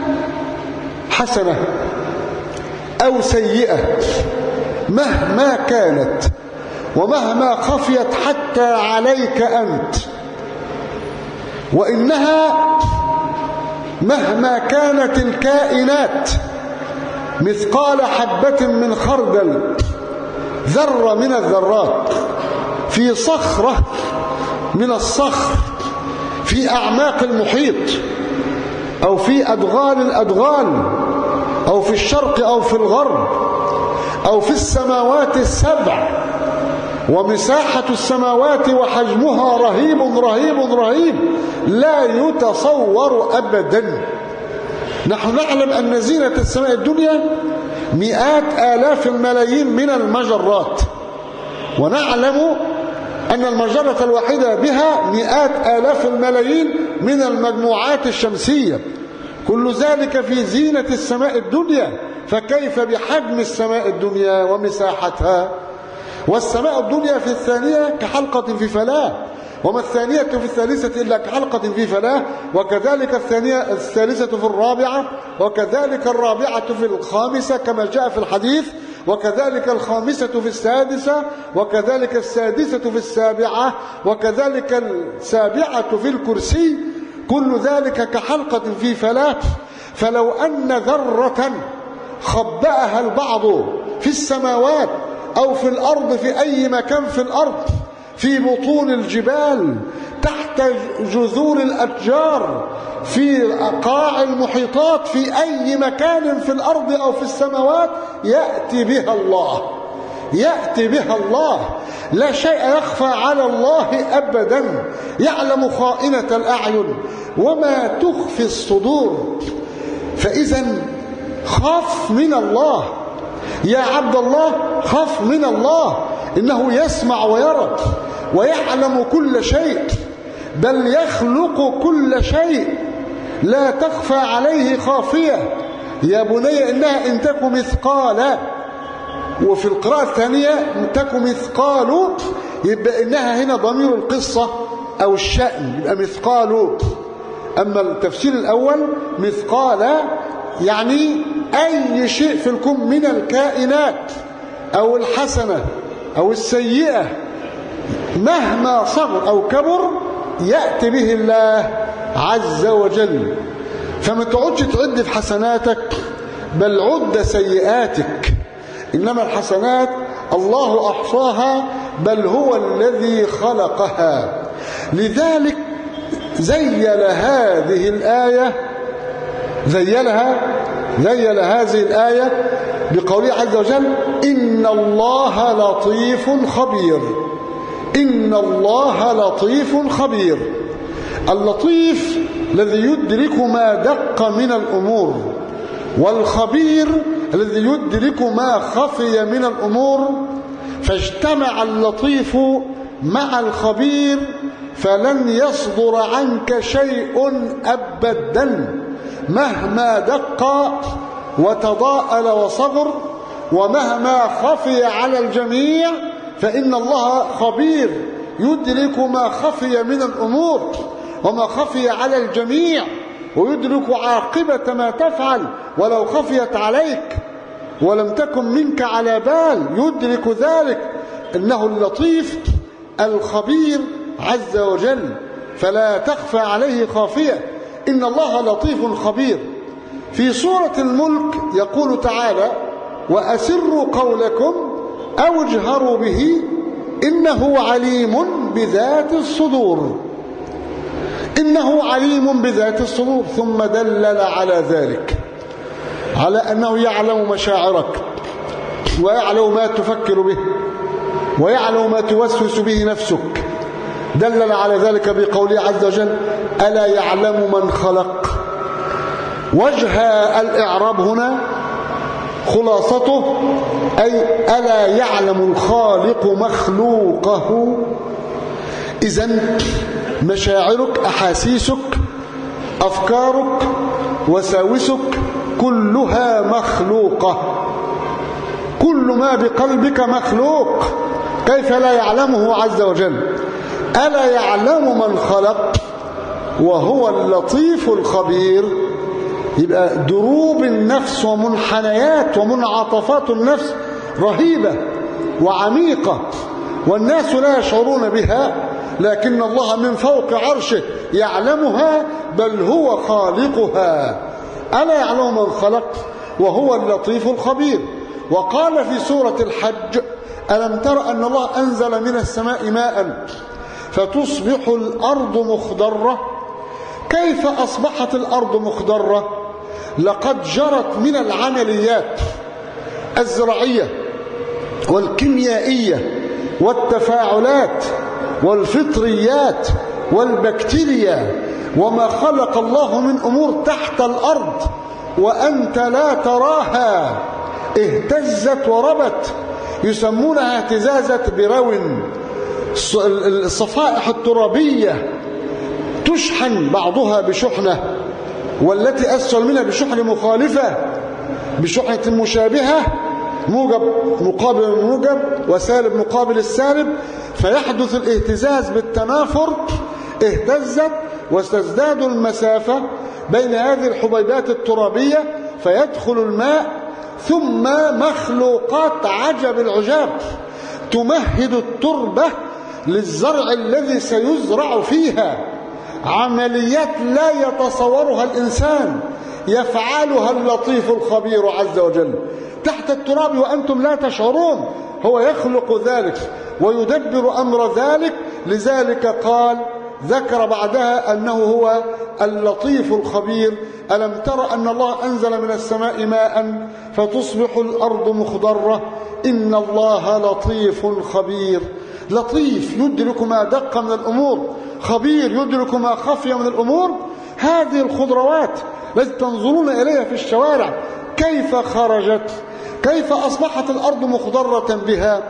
حسنة أو سيئة مهما كانت ومهما خفيت حتى عليك أنت، وإنها مهما كانت الكائنات مثقال حبة من خردل، ذرة من الذرات، في صخرة من الصخر، في أعماق المحيط، أو في أدغال الأدغال، أو في الشرق أو في الغرب، أو في السماوات السبع. ومساحة السماوات وحجمها رهيب رهيب رهيب لا يتصور أبدا. نحن نعلم أن زينة السماء الدنيا مئات آلاف الملايين من المجرات، ونعلم أن المجرة الواحدة بها مئات آلاف الملايين من المجموعات الشمسية، كل ذلك في زينة السماء الدنيا، فكيف بحجم السماء الدنيا ومساحتها؟ والسماء الدنيا في الثانية كحلقة في فلاة، وما الثانية في الثالثة إلا كحلقة في فلاة، وكذلك الثانية الثالثة في الرابعة، وكذلك الرابعة في الخامسة كما جاء في الحديث، وكذلك الخامسة في السادسة، وكذلك السادسة في السابعة، وكذلك السابعة في الكرسي، كل ذلك كحلقة في فلاة. فلو أن ذرة خبأها البعض في السماوات أو في الأرض، في أي مكان في الأرض، في بطون الجبال، تحت جذور الأشجار، في قاع المحيطات، في أي مكان في الأرض أو في السماوات، يأتي بها الله، يأتي بها الله. لا شيء يخفى على الله أبدا، يعلم خائنة الأعين وما تخفي الصدور. فإذا خاف من الله يا عبد الله، خاف من الله، إنه يسمع ويرى ويعلم كل شيء، بل يخلق كل شيء، لا تخفى عليه خافية. يا بني إنها إن تك مثقال، وفي القراءة الثانية إن تك مثقال، يبقى إنها هنا ضمير القصة أو الشأن، يبقى مثقال. أما التفسير الأول مثقال يعني أي شيء في الكون من الكائنات، أو الحسنة أو السيئة، مهما صغر أو كبر يأتي به الله عز وجل. فما تقعدش تعد في حسناتك، بل عد سيئاتك. إنما الحسنات الله أحصاها، بل هو الذي خلقها. لذلك زيل هذه الآية زيلها زيل هذه الآية بقوله عز وجل: إن الله لطيف خبير. إن الله لطيف خبير. اللطيف الذي يدرك ما دق من الأمور، والخبير الذي يدرك ما خفي من الأمور. فاجتمع اللطيف مع الخبير، فلن يصدر عنك شيء أبدا، مهما دق وتضاءل وصغر، ومهما خفي على الجميع، فإن الله خبير يدرك ما خفي من الأمور وما خفي على الجميع، ويدرك عاقبة ما تفعل ولو خفيت عليك ولم تكن منك على بال، يدرك ذلك. إنه اللطيف الخبير عز وجل، فلا تخفى عليه خافية. إن الله لطيف خبير. في سورة الملك يقول تعالى: وأسروا قولكم أو اجهروا به إنه عليم بذات الصدور. إنه عليم بذات الصدور. ثم دلل على ذلك، على أنه يعلم مشاعرك، ويعلم ما تفكر به، ويعلم ما توسوس به نفسك. دلل على ذلك بقوله عز وجل: ألا يعلم من خلق. وجه الإعراب هنا خلاصته أي ألا يعلم الخالق مخلوقه. إذن مشاعرك، أحاسيسك، أفكارك، وساوسك كلها مخلوقة. كل ما بقلبك مخلوق، كيف لا يعلمه عز وجل؟ ألا يعلم من خلق وهو اللطيف الخبير. يبقى دروب النفس ومنحنيات ومنعطفات النفس رهيبة وعميقة، والناس لا يشعرون بها، لكن الله من فوق عرشه يعلمها، بل هو خالقها. ألا يعلم من خلق وهو اللطيف الخبير. وقال في سورة الحج: ألم تر أن الله أنزل من السماء ماء فتصبح الأرض مخضرة. كيف أصبحت الأرض مخضرة؟ لقد جرت من العمليات الزراعية والكيميائية والتفاعلات والفطريات والبكتيريا وما خلق الله من أمور تحت الأرض وأنت لا تراها، اهتزت وربت، يسمونها اهتزازة برون. الصفائح الترابية تشحن بعضها بشحنة، والتي أسفل منها بشحنة مخالفة، بشحنة مشابهة، موجب مقابل الموجب وسالب مقابل السالب، فيحدث الاهتزاز بالتنافر. اهتزت وتزداد المسافة بين هذه الحبيبات الترابية فيدخل الماء، ثم مخلوقات عجب العجاب تمهد التربة للزرع الذي سيزرع فيها. عمليات لا يتصورها الإنسان يفعلها اللطيف الخبير عز وجل تحت التراب وأنتم لا تشعرون. هو يخلق ذلك ويدبر أمر ذلك. لذلك قال ذكر بعدها أنه هو اللطيف الخبير. ألم تر أن الله أنزل من السماء ماء فتصبح الأرض مخضرة إن الله لطيف خبير. لطيف يدرك ما دق من الأمور، خبير يدرك ما خفي من الأمور. هذه الخضروات التي تنظرون إليها في الشوارع كيف خرجت، كيف أصبحت الأرض مخضرة بها،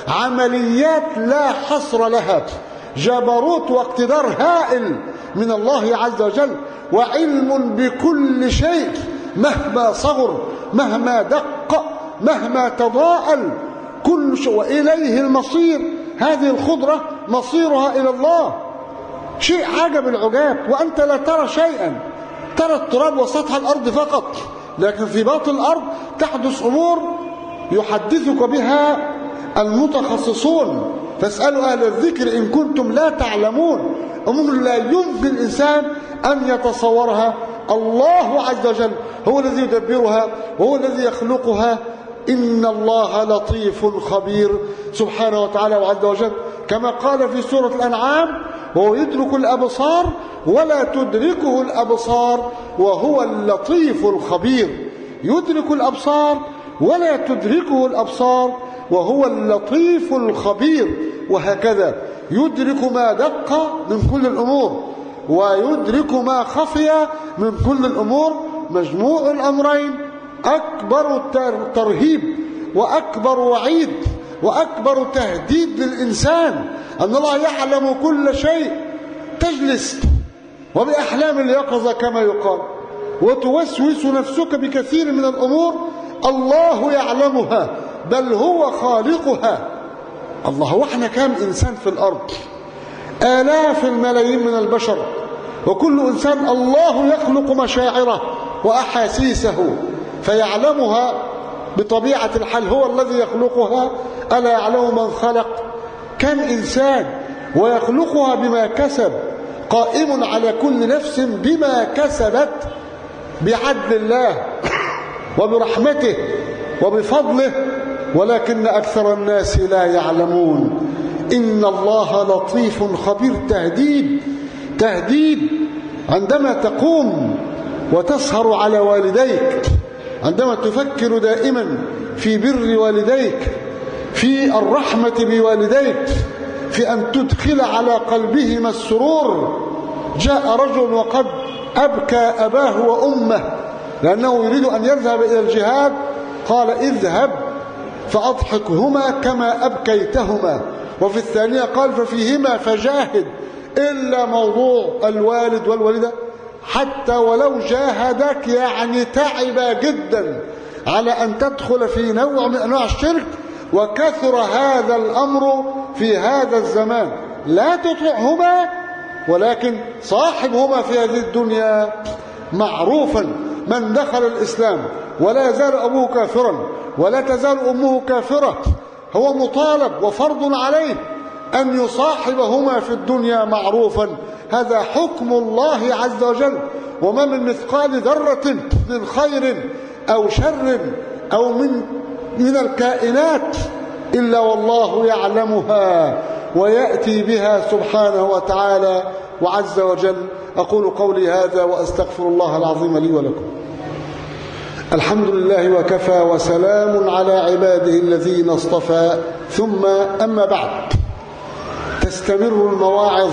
عمليات لا حصر لها، جبروت واقتدار هائل من الله عز وجل، وعلم بكل شيء مهما صغر مهما دق مهما تضاءل كل شيء وإليه المصير. هذه الخضرة مصيرها إلى الله. شيء عجب العجاب، وأنت لا ترى شيئا، ترى التراب وسطح الأرض فقط، لكن في باطن الأرض تحدث أمور يحدثك بها المتخصصون. فاسألوا أهل الذكر إن كنتم لا تعلمون. أمور لا يمكن الإنسان أن يتصورها. الله عز وجل هو الذي يدبرها وهو الذي يخلقها. إن الله لطيف خبير سبحانه وتعالى وعز وجل، كما قال في سورة الأنعام: وهو يدرك الأبصار ولا تدركه الأبصار وهو اللطيف الخبير. يدرك الأبصار ولا تدركه الأبصار وهو اللطيف الخبير. وهكذا يدرك ما دق من كل الأمور ويدرك ما خفي من كل الأمور. مجموع الأمرين أكبر ترهيب وأكبر وعيد وأكبر تهديد للإنسان، أن الله يعلم كل شيء. تجلس وبأحلام اليقظة كما يقال وتوسوس نفسك بكثير من الأمور الله يعلمها، بل هو خالقها. الله، وإحنا كام إنسان في الأرض؟ آلاف الملايين من البشر، وكل إنسان الله يخلق مشاعره وأحاسيسه فيعلمها بطبيعة الحال. هو الذي يخلقها. ألا يعلم من خلق؟ كم إنسان ويخلقها بما كسب، قائم على كل نفس بما كسبت بعدل الله وبرحمته وبفضله، ولكن أكثر الناس لا يعلمون. إن الله لطيف خبير. تهديد تهديد عندما تقوم وتسهر على والديك، عندما تفكر دائما في بر والديك، في الرحمة بوالديك، في أن تدخل على قلبهما السرور. جاء رجل وقد أبكى أباه وأمه لأنه يريد أن يذهب إلى الجهاد، قال: اذهب فأضحكهما كما أبكيتهما. وفي الثانية قال: ففيهما فجاهد. إلا موضوع الوالد والوالدة حتى ولو جاهدك يعني تعب جدا على أن تدخل في نوع من أنواع الشرك، وكثر هذا الأمر في هذا الزمان. لا تطيعهما، ولكن صاحبهما في هذه الدنيا معروفا من دخل الإسلام ولا يزال أبوه كافرا ولا تزال أمه كافرة هو مطالب وفرض عليه أن يصاحبهما في الدنيا معروفا. هذا حكم الله عز وجل. وما من مثقال ذرة من خير أو شر أو من من الكائنات إلا والله يعلمها ويأتي بها سبحانه وتعالى وعز وجل. أقول قولي هذا وأستغفر الله العظيم لي ولكم. الحمد لله وكفى وسلام على عباده الذين اصطفى. ثم أما بعد، تستمر المواعظ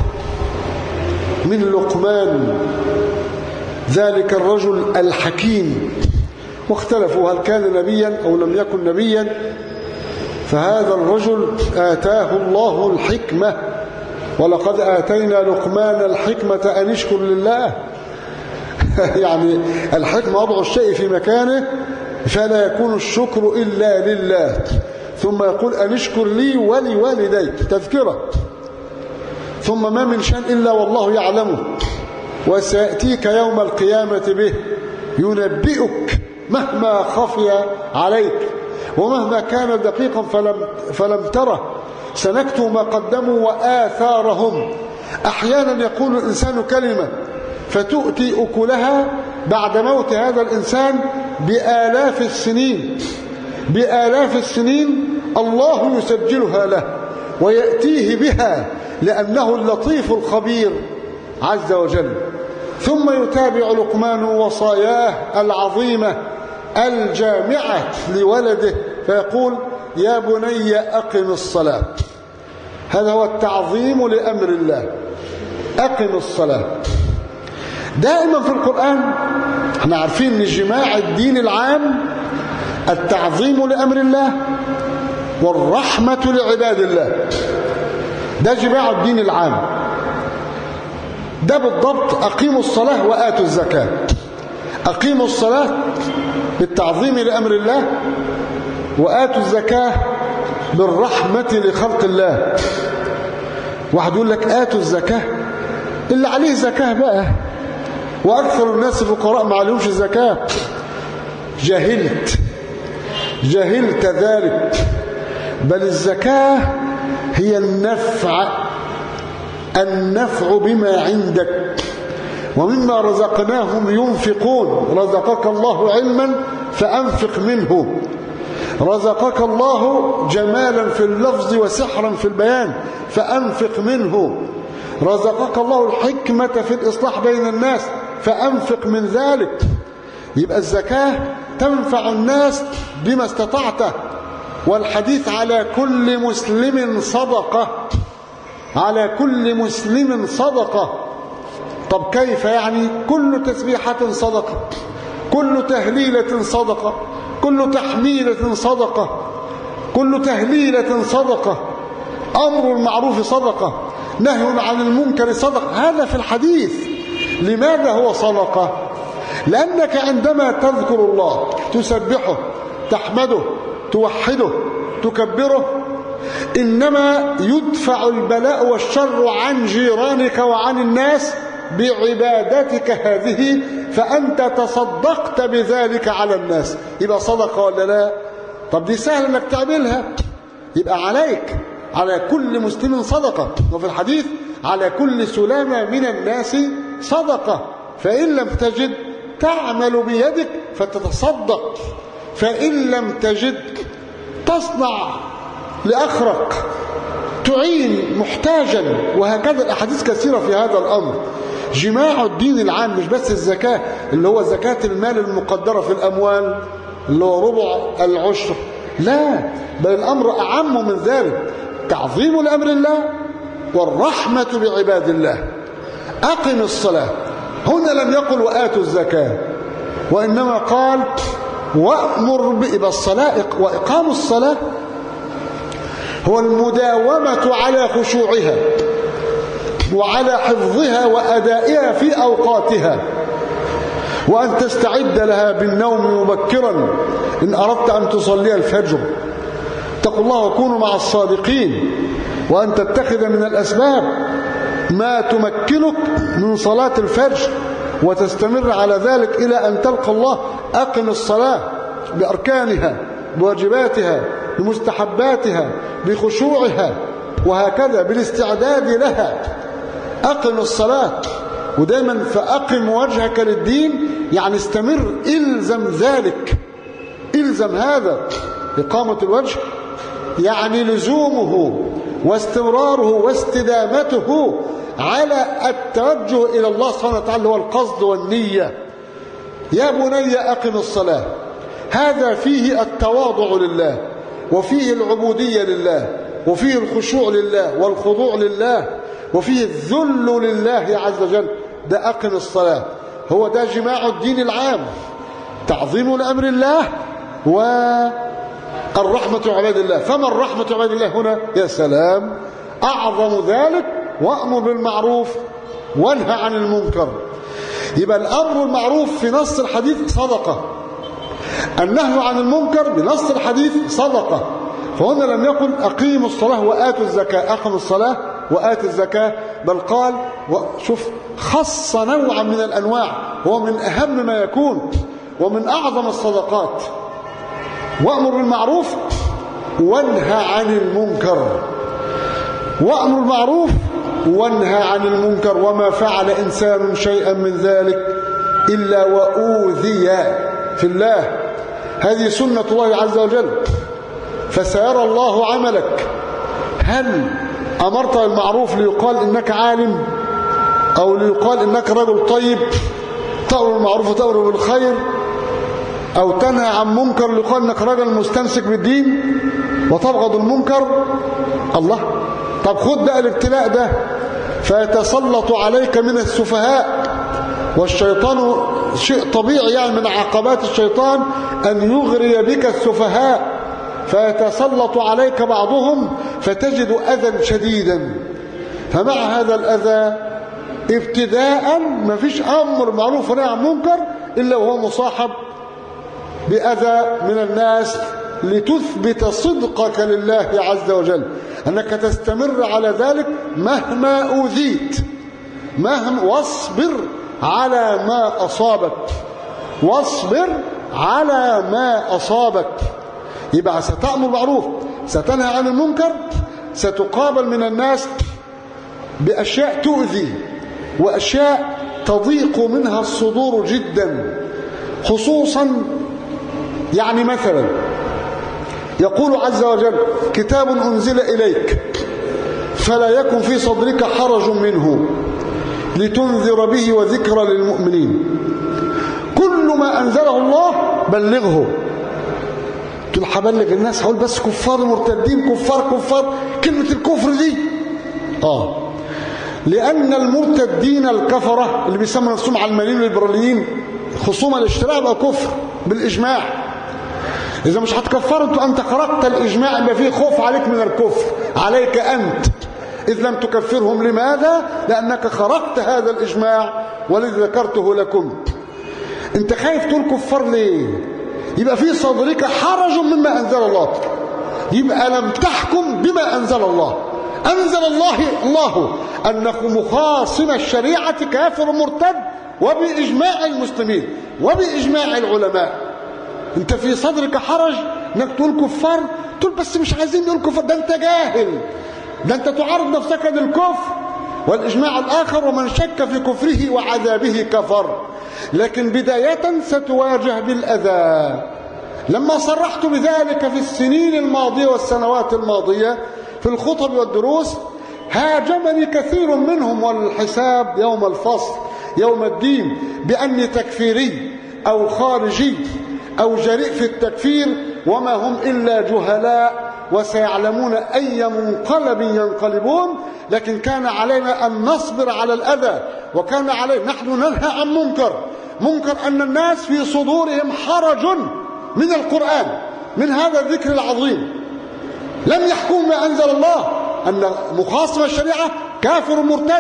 من لقمان ذلك الرجل الحكيم. واختلفوا هل كان نبيا أو لم يكن نبيا، فهذا الرجل آتاه الله الحكمة. ولقد آتينا لقمان الحكمة أن اشكر لله. يعني الحكمة وضع الشيء في مكانه فلا يكون الشكر إلا لله. ثم يقول أن اشكر لي ولوالديك تذكرة. ثم ما من شأن إلا والله يعلمه وسيأتيك يوم القيامة به ينبئك مهما خفي عليك ومهما كان دقيقا فلم, فلم تره. سنكتب ما قدموا وآثارهم. أحيانا يقول الإنسان كلمة فتؤتي أكلها بعد موت هذا الإنسان بآلاف السنين بآلاف السنين الله يسجلها له ويأتيه بها لأنه اللطيف الخبير عز وجل. ثم يتابع لقمان وصاياه العظيمة الجامعة لولده فيقول يا بني أقم الصلاة. هذا هو التعظيم لأمر الله. أقم الصلاة. دائما في القرآن احنا عارفين ان جماع الدين العام التعظيم لأمر الله والرحمة لعباد الله. ده جماع الدين العام. ده بالضبط أقيموا الصلاة وآتوا الزكاة. أقيموا الصلاة بالتعظيم لأمر الله وآتوا الزكاة بالرحمة لخلق الله. واحد يقول لك آتوا الزكاة اللي عليه زكاة بقى، وأكثر الناس فقراء ما عليهمش الزكاة. جهلت جهلت ذلك. بل الزكاة هي النفع النفع بما عندك ومما رزقناهم ينفقون. رزقك الله علما فأنفق منه. رزقك الله جمالا في اللفظ وسحرا في البيان فأنفق منه. رزقك الله الحكمة في الإصلاح بين الناس فأنفق من ذلك. يبقى الزكاة تنفع الناس بما استطعته. والحديث على كل مسلم صدقة. على كل مسلم صدقة. طب كيف يعني؟ كل تسبيحة صدقة، كل تهليلة صدقة، كل تحميلة صدقة، كل تهليلة صدقة، أمر المعروف صدقة، نهي عن المنكر صدقة. هذا في الحديث. لماذا هو صدقة؟ لأنك عندما تذكر الله تسبحه تحمده توحده تكبره إنما يدفع البلاء والشر عن جيرانك وعن الناس بعبادتك هذه، فأنت تصدقت بذلك على الناس. يبقى صدقة ولا لا؟ طب دي سهل انك تعملها. يبقى عليك على كل مسلم صدقة. وفي الحديث على كل سلامة من الناس صدقة. فإن لم تجد تعمل بيدك فتتصدق، فإن لم تجد تصنع لأخرق تعين محتاجا. وهكذا الأحاديث كثيرة في هذا الأمر. جماع الدين العام مش بس الزكاة اللي هو زكاة المال المقدرة في الأموال اللي هو ربع العشر، لا، بل الأمر أعم من ذلك. تعظيم لأمر الله والرحمة بعباد الله. أقم الصلاة. هنا لم يقل وآتوا الزكاة، وإنما قال وأمر بالصلاة. وإقام الصلاة هو المداومة على خشوعها وعلى حفظها وأدائها في أوقاتها، وأن تستعد لها بالنوم مبكرا إن أردت أن تصلي الفجر. اتقوا الله وكونوا مع الصادقين. وأن تتخذ من الأسباب ما تمكنك من صلاة الفجر وتستمر على ذلك إلى أن تلقى الله. أقم الصلاة بأركانها، بواجباتها، بمستحباتها، بخشوعها، وهكذا بالاستعداد لها. أقم الصلاة، ودايما فأقم وجهك للدين، يعني استمر، إلزم ذلك، إلزم هذا. إقامة الوجه يعني لزومه واستمراره واستدامته على التوجه إلى الله سبحانه وتعالى، هو القصد والنية. يا بني أقم الصلاة، هذا فيه التواضع لله، وفيه العبودية لله، وفيه الخشوع لله والخضوع لله، وفيه الذل لله عز وجل. ده أقم الصلاة، هو ده جماع الدين العام، تعظيم لأمر الله والرحمة عباد الله. فما الرحمة عباد الله هنا؟ يا سلام، أعظم ذلك وأمر بالمعروف وانهى عن المنكر. يبقى الأمر بالمعروف في نص الحديث صدقة، النهي عن المنكر بنص الحديث صدقة. فهنا لم يقل أقيموا الصلاة وآتوا الزكاة، أقم الصلاة وآتوا الزكاة، بل قال شوف خص نوعا من الأنواع، هو من أهم ما يكون ومن أعظم الصدقات. وأمر بالمعروف وانهى عن المنكر، وأمر بالمعروف وانهى عن المنكر. وما فعل إنسان شيئا من ذلك إلا وأوذي في الله، هذه سنة الله عز وجل، فسيرى الله عملك. هل أمرت بالمعروف ليقال إنك عالم، أو ليقال إنك رجل طيب تأمر بالمعروف وتأمر بالخير، أو تنهى عن منكر ليقال إنك رجل مستمسك بالدين وتبغض المنكر؟ الله. طب خد بقى الابتلاء ده، فيتسلط عليك من السفهاء، والشيطان شيء طبيعي يعني من عقبات الشيطان أن يغري بك السفهاء، فيتسلط عليك بعضهم فتجد أذى شديدا. فمع هذا الأذى ابتداء ما فيش أمر معروف ونهي عن منكر إلا وهو مصاحب بأذى من الناس، لتثبت صدقك لله عز وجل، أنك تستمر على ذلك مهما أوذيت. مهما واصبر على ما أصابك، واصبر على ما أصابك. يبقى ستأمر بالمعروف، ستنهى عن المنكر، ستقابل من الناس بأشياء تؤذي وأشياء تضيق منها الصدور جدا. خصوصا يعني مثلا يقول عز وجل كتاب أنزل إليك فلا يكن في صدرك حرج منه لتنذر به وذكرى للمؤمنين. كل ما أنزله الله بلغه. تقول هبلغ الناس، هقول بس كفار مرتدين، كفار كفار، كلمة الكفر دي آه لأن المرتدين الكفرة اللي بيسموا نفسهم علمانيين والليبراليين خصوما الاشتراك بقى كفر بالإجماع. إذا مش هتكفر أنت أنت خرقت الإجماع، يبقى فيه خوف عليك من الكفر، عليك أنت إذ لم تكفرهم. لماذا؟ لأنك خرقت هذا الإجماع والذي ذكرته لكم. أنت خايف تقول كفار ليه؟ يبقى في صدرك حرج مما أنزل الله، يبقى لم تحكم بما أنزل الله. أنزل الله الله أنك مخاصم الشريعة كافر مرتد، وبإجماع المسلمين وبإجماع العلماء. أنت في صدرك حرج أنك تقول كفار، تقول بس مش عايزين نقول كفار، ده أنت جاهل، ده أنت تعرض نفسك للكفر والإجماع الآخر، ومن شك في كفره وعذابه كفر. لكن بداية ستواجه بالأذى. لما صرحت بذلك في السنين الماضية والسنوات الماضية في الخطب والدروس، هاجمني كثير منهم والحساب يوم الفصل يوم الدين بأني تكفيري أو خارجي أو جريء في التكفير، وما هم إلا جهلاء وسيعلمون أي منقلب ينقلبون. لكن كان علينا أن نصبر على الأذى، وكان علينا نحن ننهى عن منكر منكر أن الناس في صدورهم حرج من القرآن، من هذا الذكر العظيم. لم يحكم ما أنزل الله أن مخاصم الشريعة كافر مرتد،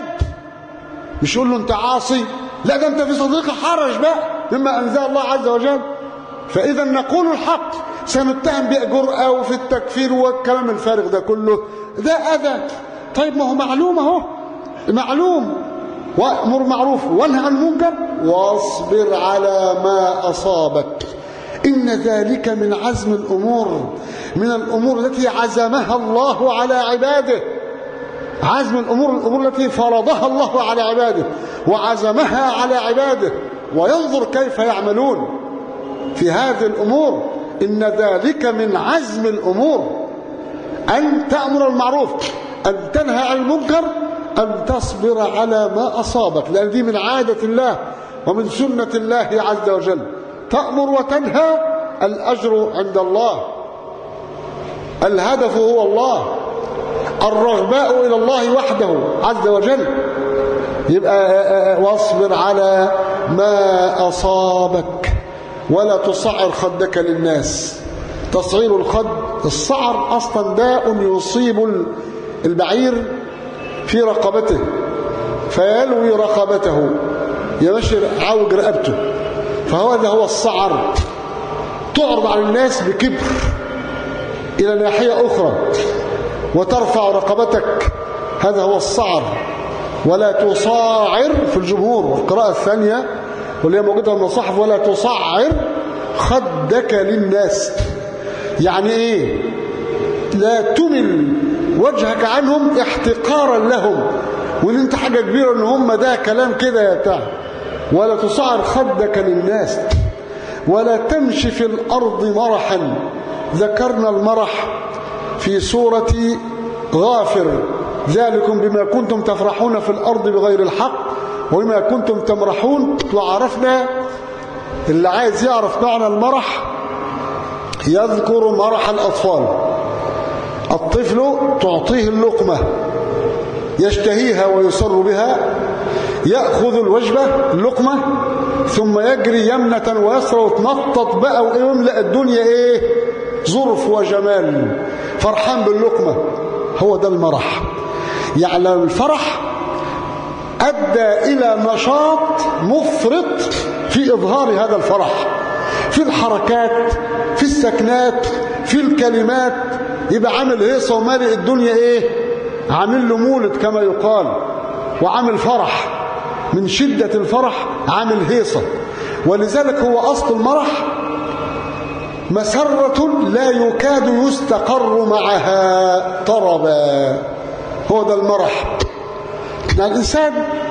مش يقول له أنت عاصي، لا ده أنت في صدرك حرج بقى مما أنزل الله عز وجل. فإذا نقول الحق، سنتهم بجرأة وفي التكفير والكلام الفارغ ده كله، ده أذى. طيب ما هو معلوم اهو، معلوم وأمر معروف وانهى عن المنكر واصبر على ما أصابك إن ذلك من عزم الأمور، من الأمور التي عزمها الله على عباده. عزم الأمور الأمور التي فرضها الله على عباده وعزمها على عباده، وينظر كيف يعملون في هذه الأمور. إن ذلك من عزم الأمور، أن تأمر المعروف، أن تنهى عن المنكر، أن تصبر على ما أصابك، لأن دي من عادة الله ومن سنة الله عز وجل. تأمر وتنهى، الأجر عند الله، الهدف هو الله، الرغباء إلى الله وحده عز وجل. يبقى واصبر على ما أصابك ولا تصعر خدك للناس. تصعير الخد، الصعر أصلا داء يصيب البعير في رقبته فيلوي رقبته، يمشي عوج رقبته، فهذا هو الصعر. تعرض على الناس بكبر إلى ناحية أخرى وترفع رقبتك، هذا هو الصعر. ولا تصاعر في الجمهور، والقراءة الثانية واللي هي موجودة في المصاحف ولا تصعر خدك للناس. يعني ايه؟ لا تمل وجهك عنهم احتقارا لهم، وان انت حاجة كبيرة ان هم ده كلام كده يا بتاع. ولا تصعر خدك للناس ولا تمشي في الأرض مرحا. ذكرنا المرح في سورة غافر، ذلكم بما كنتم تفرحون في الأرض بغير الحق وبما كنتم تمرحون. وعرفنا اللي عايز يعرف معنى المرح يذكر مرح الأطفال. الطفل تعطيه اللقمة يشتهيها ويسر بها، يأخذ الوجبة اللقمة ثم يجري يمنة ويسرى وتنطط بقى ويملأ الدنيا ايه؟ ظرف وجمال، فرحان باللقمة. هو ده المرح. يعني الفرح أدى إلى نشاط مفرط في إظهار هذا الفرح، في الحركات، في السكنات، في الكلمات. يبقى عامل هيصة ومالئ الدنيا ايه؟ عامل له مولد كما يقال، وعامل فرح من شدة الفرح، عامل هيصة. ولذلك هو أصل المرح مسرة لا يكاد يستقر معها طربا. هو ده المرح. يعني الإنسان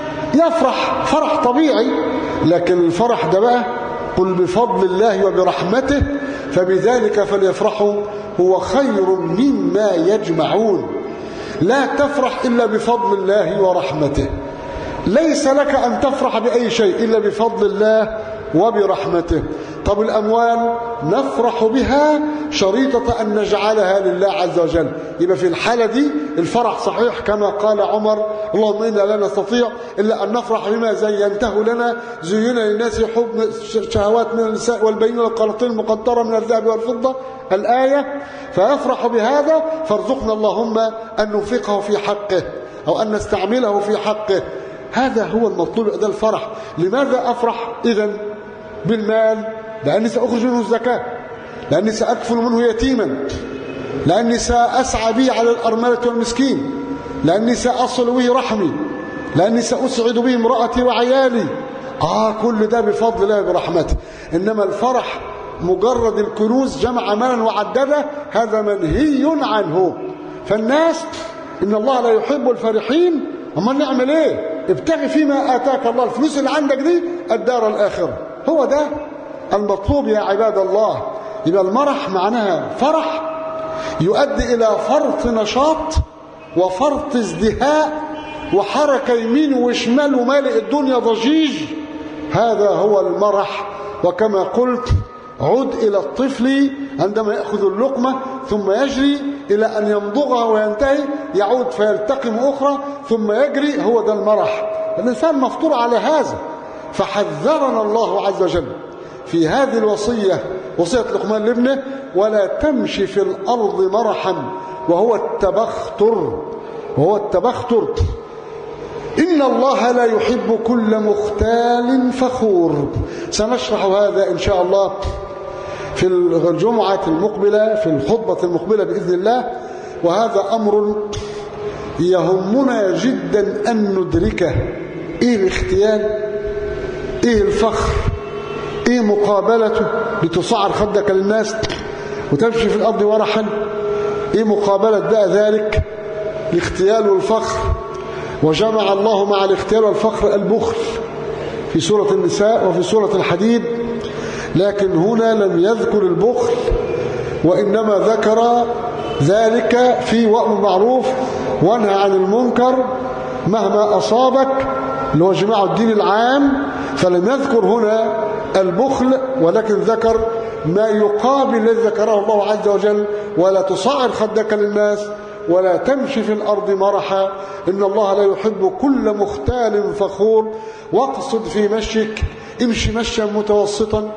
يفرح فرح طبيعي، لكن الفرح ده بقى قل بفضل الله وبرحمته فبذلك فليفرحوا هو خير مما يجمعون. لا تفرح إلا بفضل الله ورحمته. ليس لك أن تفرح بأي شيء إلا بفضل الله وبرحمته. طب الأموال نفرح بها شريطة أن نجعلها لله عز وجل. يبقى في الحالة دي الفرح صحيح كما قال عمر اللهم إنا لا نستطيع إلا أن نفرح بما زينته لنا، زينا للناس حب شهوات من النساء والبنين والقناطير المقنطرة من الذهب والفضة الآية. فيفرح بهذا، فارزقنا اللهم أن ننفقه في حقه أو أن نستعمله في حقه. هذا هو المطلوب، ده الفرح. لماذا أفرح إذن بالمال؟ لأني سأخرج منه الزكاة، لأني سأكفل منه يتيما، لأني سأسعى به على الأرملة والمسكين، لأني سأصل به رحمي، لأني سأسعد به امرأتي وعيالي. آه كل ده بفضل الله برحمته. إنما الفرح مجرد الكنوز جمع مالا وعدده، هذا منهي عنه. فالناس إن الله لا يحب الفرحين. أما نعمل إيه؟ ابتغي فيما آتاك الله، الفلوس اللي عندك دي الدار الآخرة. هو ده المطلوب يا عباد الله. يبقى المرح معناها فرح يؤدي إلى فرط نشاط وفرط ازدهاء وحركة يمين وشمال ومالئ الدنيا ضجيج. هذا هو المرح. وكما قلت عد إلى الطفل عندما يأخذ اللقمة ثم يجري إلى أن يمضغها وينتهي، يعود فيلتقم أخرى ثم يجري. هو ده المرح. الإنسان مفطور على هذا. فحذرنا الله عز وجل في هذه الوصية، وصية لقمان لابنه: ولا تمشي في الأرض مرحا، وهو التبختر. وهو التبختر. إن الله لا يحب كل مختال فخور. سنشرح هذا إن شاء الله في الجمعة المقبلة، في الخطبة المقبلة بإذن الله. وهذا أمر يهمنا جدا أن ندركه، إيه الاختيال؟ إيه الفخر؟ إيه مقابلته لتصعر خدك للناس وتمشي في الأرض ورحا؟ إيه مقابلة بقى ذلك الاختيال والفخر؟ وجمع الله مع الاختيال والفخر البخل في سورة النساء وفي سورة الحديد، لكن هنا لم يذكر البخل، وإنما ذكر ذلك في وأمر بالمعروف وانهى عن المنكر مهما أصابك، اللي هو جماع الدين العام، فلم يذكر هنا البخل، ولكن ذكر ما يقابل الذي ذكره الله عز وجل: ولا تصعر خدك للناس ولا تمشي في الأرض مرحا إن الله لا يحب كل مختال فخور. واقصد في مشيك، امشي مشيا متوسطا،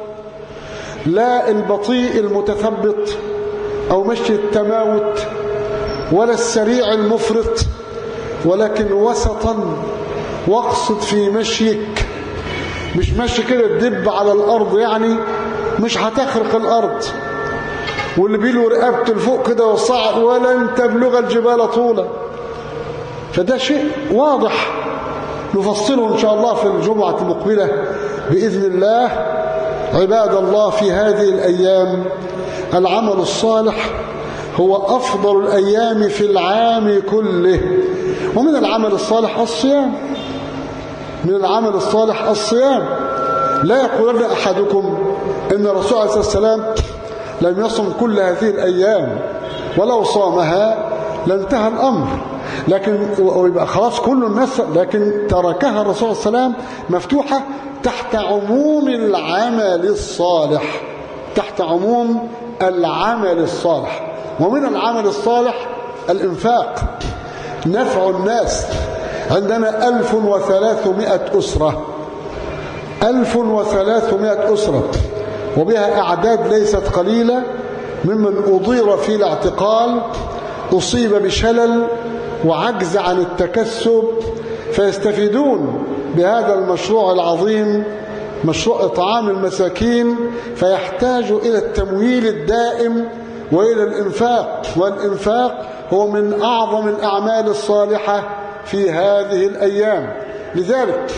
لا البطيء المتثبط أو مشي التماوت ولا السريع المفرط، ولكن وسطا. واقصد في مشيك، مش مشي كده تدب على الأرض، يعني مش هتخرق الأرض واللي بيلو رقبته لفوق كده والصعد ولن تبلغ الجبال طولا. فده شيء واضح نفصله إن شاء الله في الجمعة المقبلة بإذن الله. عباد الله، في هذه الأيام العمل الصالح هو أفضل الأيام في العام كله. ومن العمل الصالح الصيام، من العمل الصالح الصيام. لا يقولن أحدكم إن الرسول عليه الصلاة والسلام لم يصم كل هذه الأيام، ولو صامها لانتهى الأمر، لكن ويبقى خلاص كل الناس، لكن تركها الرسول صلى الله عليه وسلم مفتوحة تحت عموم العمل الصالح، تحت عموم العمل الصالح. ومن العمل الصالح الإنفاق، نفع الناس. عندنا ألف وثلاثمائة أسرة، ألف وثلاثمائة أسرة، وبها أعداد ليست قليلة ممن أضير في الاعتقال، أصيب بشلل وعجز عن التكسب، فيستفيدون بهذا المشروع العظيم، مشروع إطعام المساكين، فيحتاج إلى التمويل الدائم وإلى الإنفاق. والإنفاق هو من أعظم الأعمال الصالحة في هذه الأيام. لذلك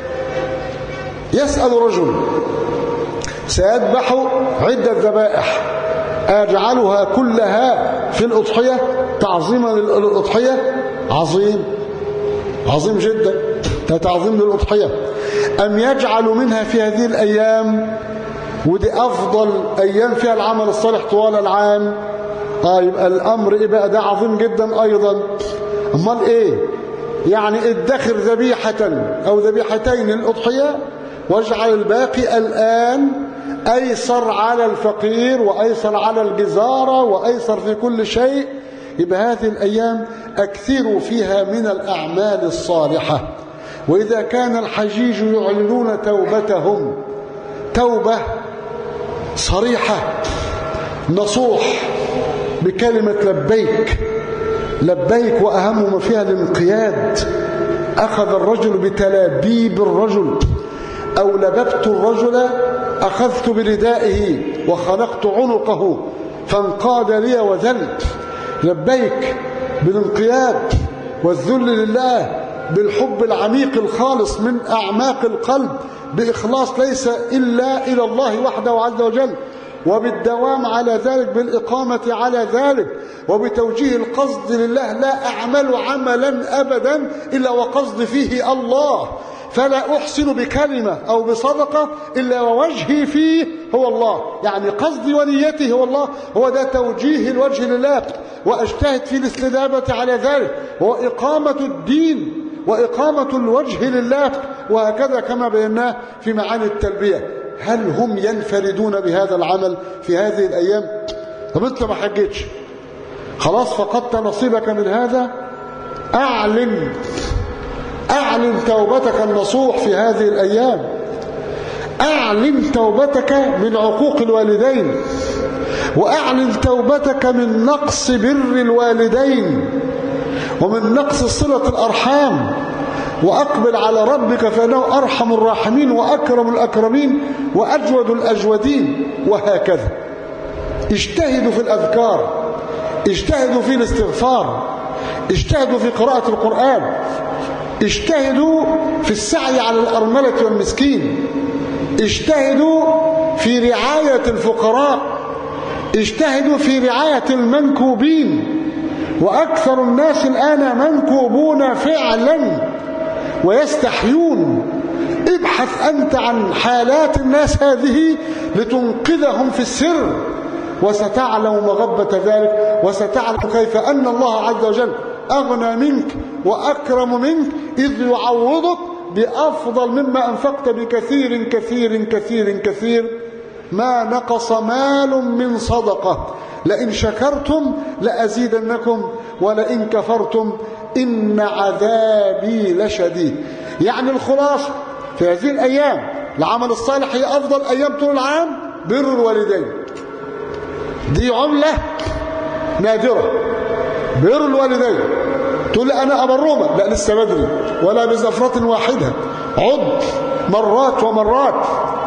يسأل رجل: سيذبح عدة ذبائح، أجعلها كلها في الأضحية تعظيما للأضحية؟ عظيم، عظيم جدا، تعظيم للأضحية. أم يجعل منها في هذه الأيام، ودي أفضل أيام فيها العمل الصالح طوال العام؟ آه يبقى الأمر إيه بقى؟ ده عظيم جدا أيضا. أمال إيه؟ يعني ادخر ذبيحة أو ذبيحتين للأضحية واجعل الباقي الآن أيسر على الفقير وأيسر على الجزارة وأيسر في كل شيء. يبقى هذه الأيام أكثروا فيها من الأعمال الصالحة. وإذا كان الحجيج يعلنون توبتهم توبة صريحة نصوح بكلمة لبيك لبيك، وأهم ما فيها الانقياد. أخذ الرجل بتلابيب الرجل، أو لببت الرجل أخذت بردائه وخنقت عنقه فانقاد لي وذلت. لبيك بالانقياد والذل لله، بالحب العميق الخالص من أعماق القلب، بإخلاص ليس إلا إلى الله وحده عز وجل، وبالدوام على ذلك، بالإقامة على ذلك، وبتوجيه القصد لله. لا أعمل عملا أبدا إلا وقصد فيه الله، فلا أحسن بكلمة أو بصدقة إلا ووجهي فيه هو الله، يعني قصدي ونيتي هو الله. هو ده توجيه الوجه لله، وأجتهد في الاستدامة على ذلك، وإقامة الدين وإقامة الوجه لله، وهكذا كما بيناه في معاني التلبية. هل هم ينفردون بهذا العمل في هذه الأيام؟ طب أنت ما حجتش، خلاص فقدت نصيبك من هذا. أعلن أعلن توبتك النصوح في هذه الأيام. أعلن توبتك من عقوق الوالدين، وأعلن توبتك من نقص بر الوالدين، ومن نقص صلة الأرحام، وأقبل على ربك فإنه أرحم الراحمين وأكرم الأكرمين وأجود الأجودين، وهكذا. اجتهدوا في الأذكار، اجتهدوا في الاستغفار، اجتهدوا في قراءة القرآن، اجتهدوا في السعي على الأرملة والمسكين، اجتهدوا في رعاية الفقراء، اجتهدوا في رعاية المنكوبين. وأكثر الناس الآن منكوبون فعلا ويستحيون. ابحث أنت عن حالات الناس هذه لتنقذهم في السر، وستعلم مغبة ذلك، وستعلم كيف أن الله عز وجل أغنى منك وأكرم منك، إذ يعوضك بأفضل مما أنفقت بكثير كثير كثير كثير. ما نقص مال من صدقة، لئن شكرتم لأزيدنكم ولئن كفرتم إن عذابي لشديد. يعني الخلاصة في هذه الأيام العمل الصالح هي أفضل أيام طول العام بر الوالدين. دي عملة نادرة، بر الوالدين. تقول لي أنا أبرهما، لا لسه بدري، ولا بزفرة واحدة، عد مرات ومرات،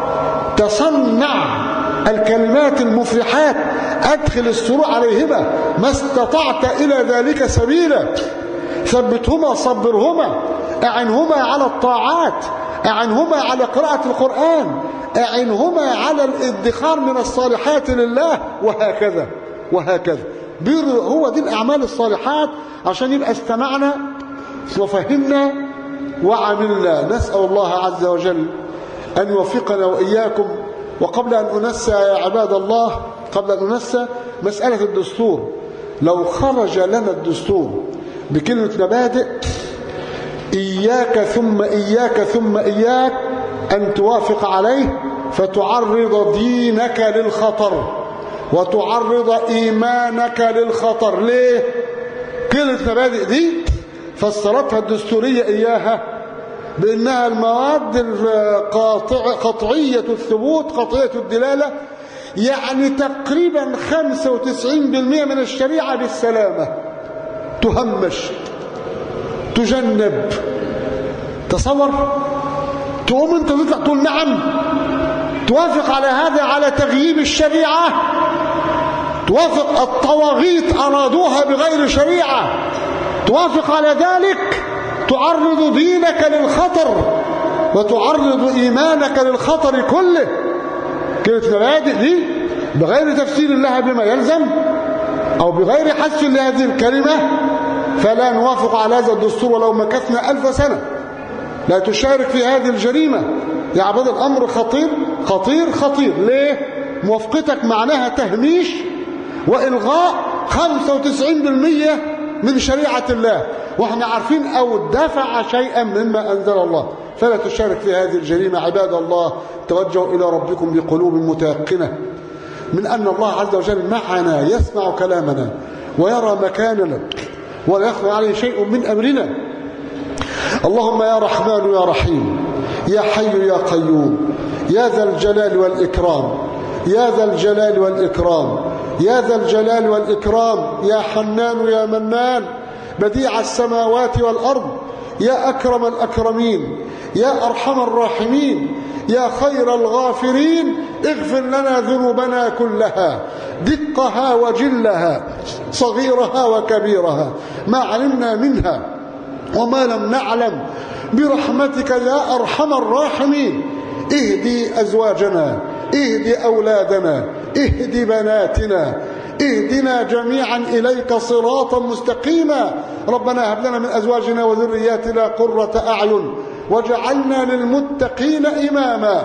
تصنع الكلمات المفرحات، أدخل السرور عليهما ما استطعت إلى ذلك سبيلا، ثبتهما صبرهما، أعنهما على الطاعات، أعنهما على قراءة القرآن، أعنهما على الادخار من الصالحات لله، وهكذا وهكذا. بر هو دي الأعمال الصالحات، عشان يبقى استمعنا وفهمنا وعملنا. نسأل الله عز وجل أن يوفقنا وإياكم. وقبل أن أنسى يا عباد الله، قبل أن أنسى مسألة الدستور، لو خرج لنا الدستور بكلمة مبادئ، إياك ثم إياك ثم إياك أن توافق عليه، فتعرض دينك للخطر وتعرض إيمانك للخطر. ليه؟ كلمة مبادئ دي فسرتها الدستورية إياها بأنها المواد القاطع قطعية الثبوت قطعية الدلالة، يعني تقريبا خمسة وتسعين بالمئة من الشريعة بالسلامة، تهمش، تجنب. تصور، تقوم انت تطلع تقول نعم، توافق على هذا، على تغييب الشريعة، توافق الطواغيت أرادوها بغير شريعة، توافق على ذلك، تعرض دينك للخطر وتعرض إيمانك للخطر كله. كلمة مبادئ دي بغير تفسير لها بما يلزم أو بغير حذف لهذه الكلمة فلا نوافق على هذا الدستور ولو مكثنا ألف سنة. لا تشارك في هذه الجريمة يا عباد. الأمر خطير خطير خطير. ليه؟ موافقتك معناها تهميش وإلغاء خمسة وتسعين بالمئة من شريعة الله، وإحنا عارفين أو دفع شيئا مما أنزل الله. فلا تشارك في هذه الجريمة عباد الله. توجهوا إلى ربكم بقلوب متيقنة من أن الله عز وجل معنا، يسمع كلامنا ويرى مكاننا ولا يخفى عليه شيء من أمرنا. اللهم يا رحمن يا رحيم، يا حي يا قيوم، يا ذا الجلال والإكرام، يا ذا الجلال والإكرام، يا ذا الجلال والإكرام، يا حنان يا منان، بديع السماوات والأرض، يا أكرم الأكرمين، يا أرحم الراحمين، يا خير الغافرين، اغفر لنا ذنوبنا كلها، دقها وجلها، صغيرها وكبيرها، ما علمنا منها وما لم نعلم، برحمتك يا أرحم الراحمين. اهدي أزواجنا، اهدي أولادنا، اهدي بناتنا، اهدنا جميعا إليك صراطا مستقيما. ربنا هب لنا من أزواجنا وذرياتنا قرة أعين واجعلنا للمتقين إماما.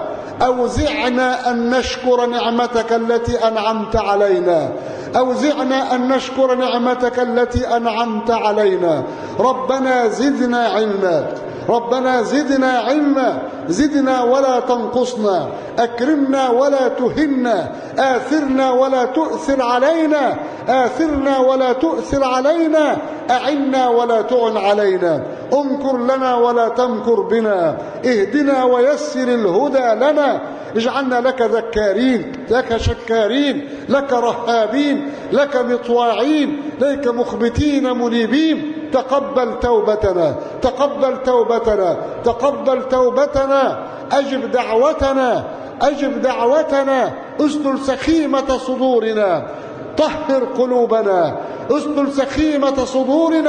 أوزعنا أن نشكر نعمتك التي أنعمت علينا، أوزعنا أن نشكر نعمتك التي أنعمت علينا. ربنا زدنا علما، ربنا زدنا علما، زدنا ولا تنقصنا، أكرمنا ولا تهنا، آثرنا ولا تؤثر علينا، آثرنا ولا تؤثر علينا، أعنا ولا تعن علينا، امكر لنا ولا تمكر بنا، اهدنا ويسر الهدى لنا، اجعلنا لك ذكارين، لك شكارين، لك رهابين، لك مطواعين، لك مخبتين منيبين. تقبل توبتنا، تقبل توبتنا، تقبل توبتنا، أجب دعوتنا، أجب دعوتنا، أسلل سخيمة صدورنا، طهر قلوبنا، أسلل سخيمة صدورنا،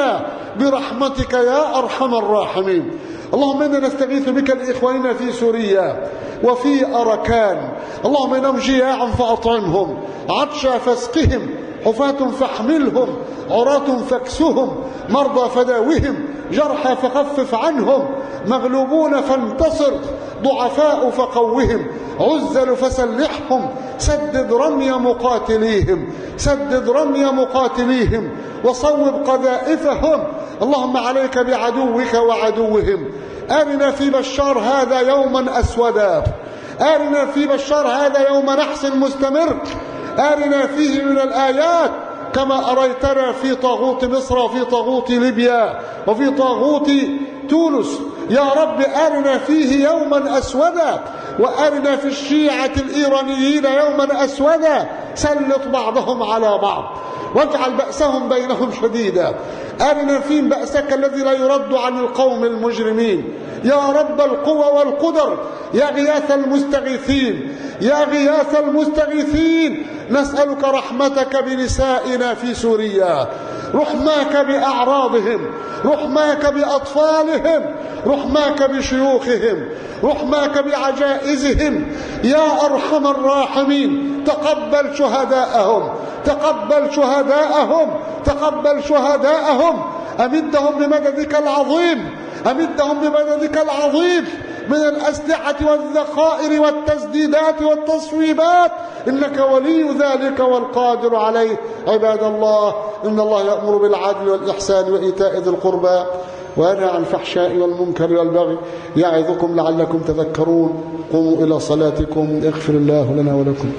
برحمتك يا أرحم الراحمين. اللهم إنا نستغيث بك لإخواننا في سوريا وفي أركان، اللهم إنهم جياع فأطعمهم، عطشا فاسقهم، حفاة فاحملهم، عراة فاكسهم، مرضى فداوهم، جرحى فخفف عنهم، مغلوبون فانتصر، ضعفاء فقوهم، عزل فسلحهم، سدد رمي مقاتليهم، سدد رمي مقاتليهم، وصوب قذائفهم. اللهم عليك بعدوك وعدوهم. آرنا في بشار هذا يوما أسودا، آرنا في بشار هذا يوم نحس مستمر، آرنا فيه من الآيات كما أريتنا في طاغوت مصر وفي طاغوت ليبيا وفي طاغوت تونس. يا رب آرنا فيه يوما أسودا، وآرنا في الشيعة الإيرانيين يوما أسودا، سلط بعضهم على بعض واجعل بأسهم بينهم شديدا. آرنا فيهم بأسك الذي لا يرد عن القوم المجرمين. يا رب القوى والقدر، يا غياث المستغيثين، يا غياث المستغيثين، نسألك رحمتك بنسائنا في سوريا، رحماك بأعراضهم، رحماك بأطفالهم، رحماك بشيوخهم، رحماك بعجائزهم يا أرحم الراحمين. تقبل شهداءهم، تقبل شهداءهم، تقبل شهداءهم. أمدهم بمددك العظيم، أمدهم بمددك العظيم من الأسلحة والذخائر والتسديدات والتصويبات، إنك ولي ذلك والقادر عليه. عباد الله، إن الله يأمر بالعدل والإحسان وإيتاء ذي القربى وينهى عن الفحشاء والمنكر والبغي يعظكم لعلكم تذكرون. قوموا إلى صلاتكم، اغفر الله لنا ولكم.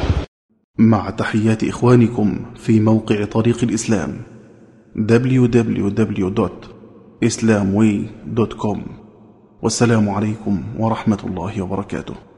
مع تحيات إخوانكم في موقع طريق الإسلام دبليو دبليو دبليو دوت إسلام واي دوت كوم. والسلام عليكم ورحمة الله وبركاته.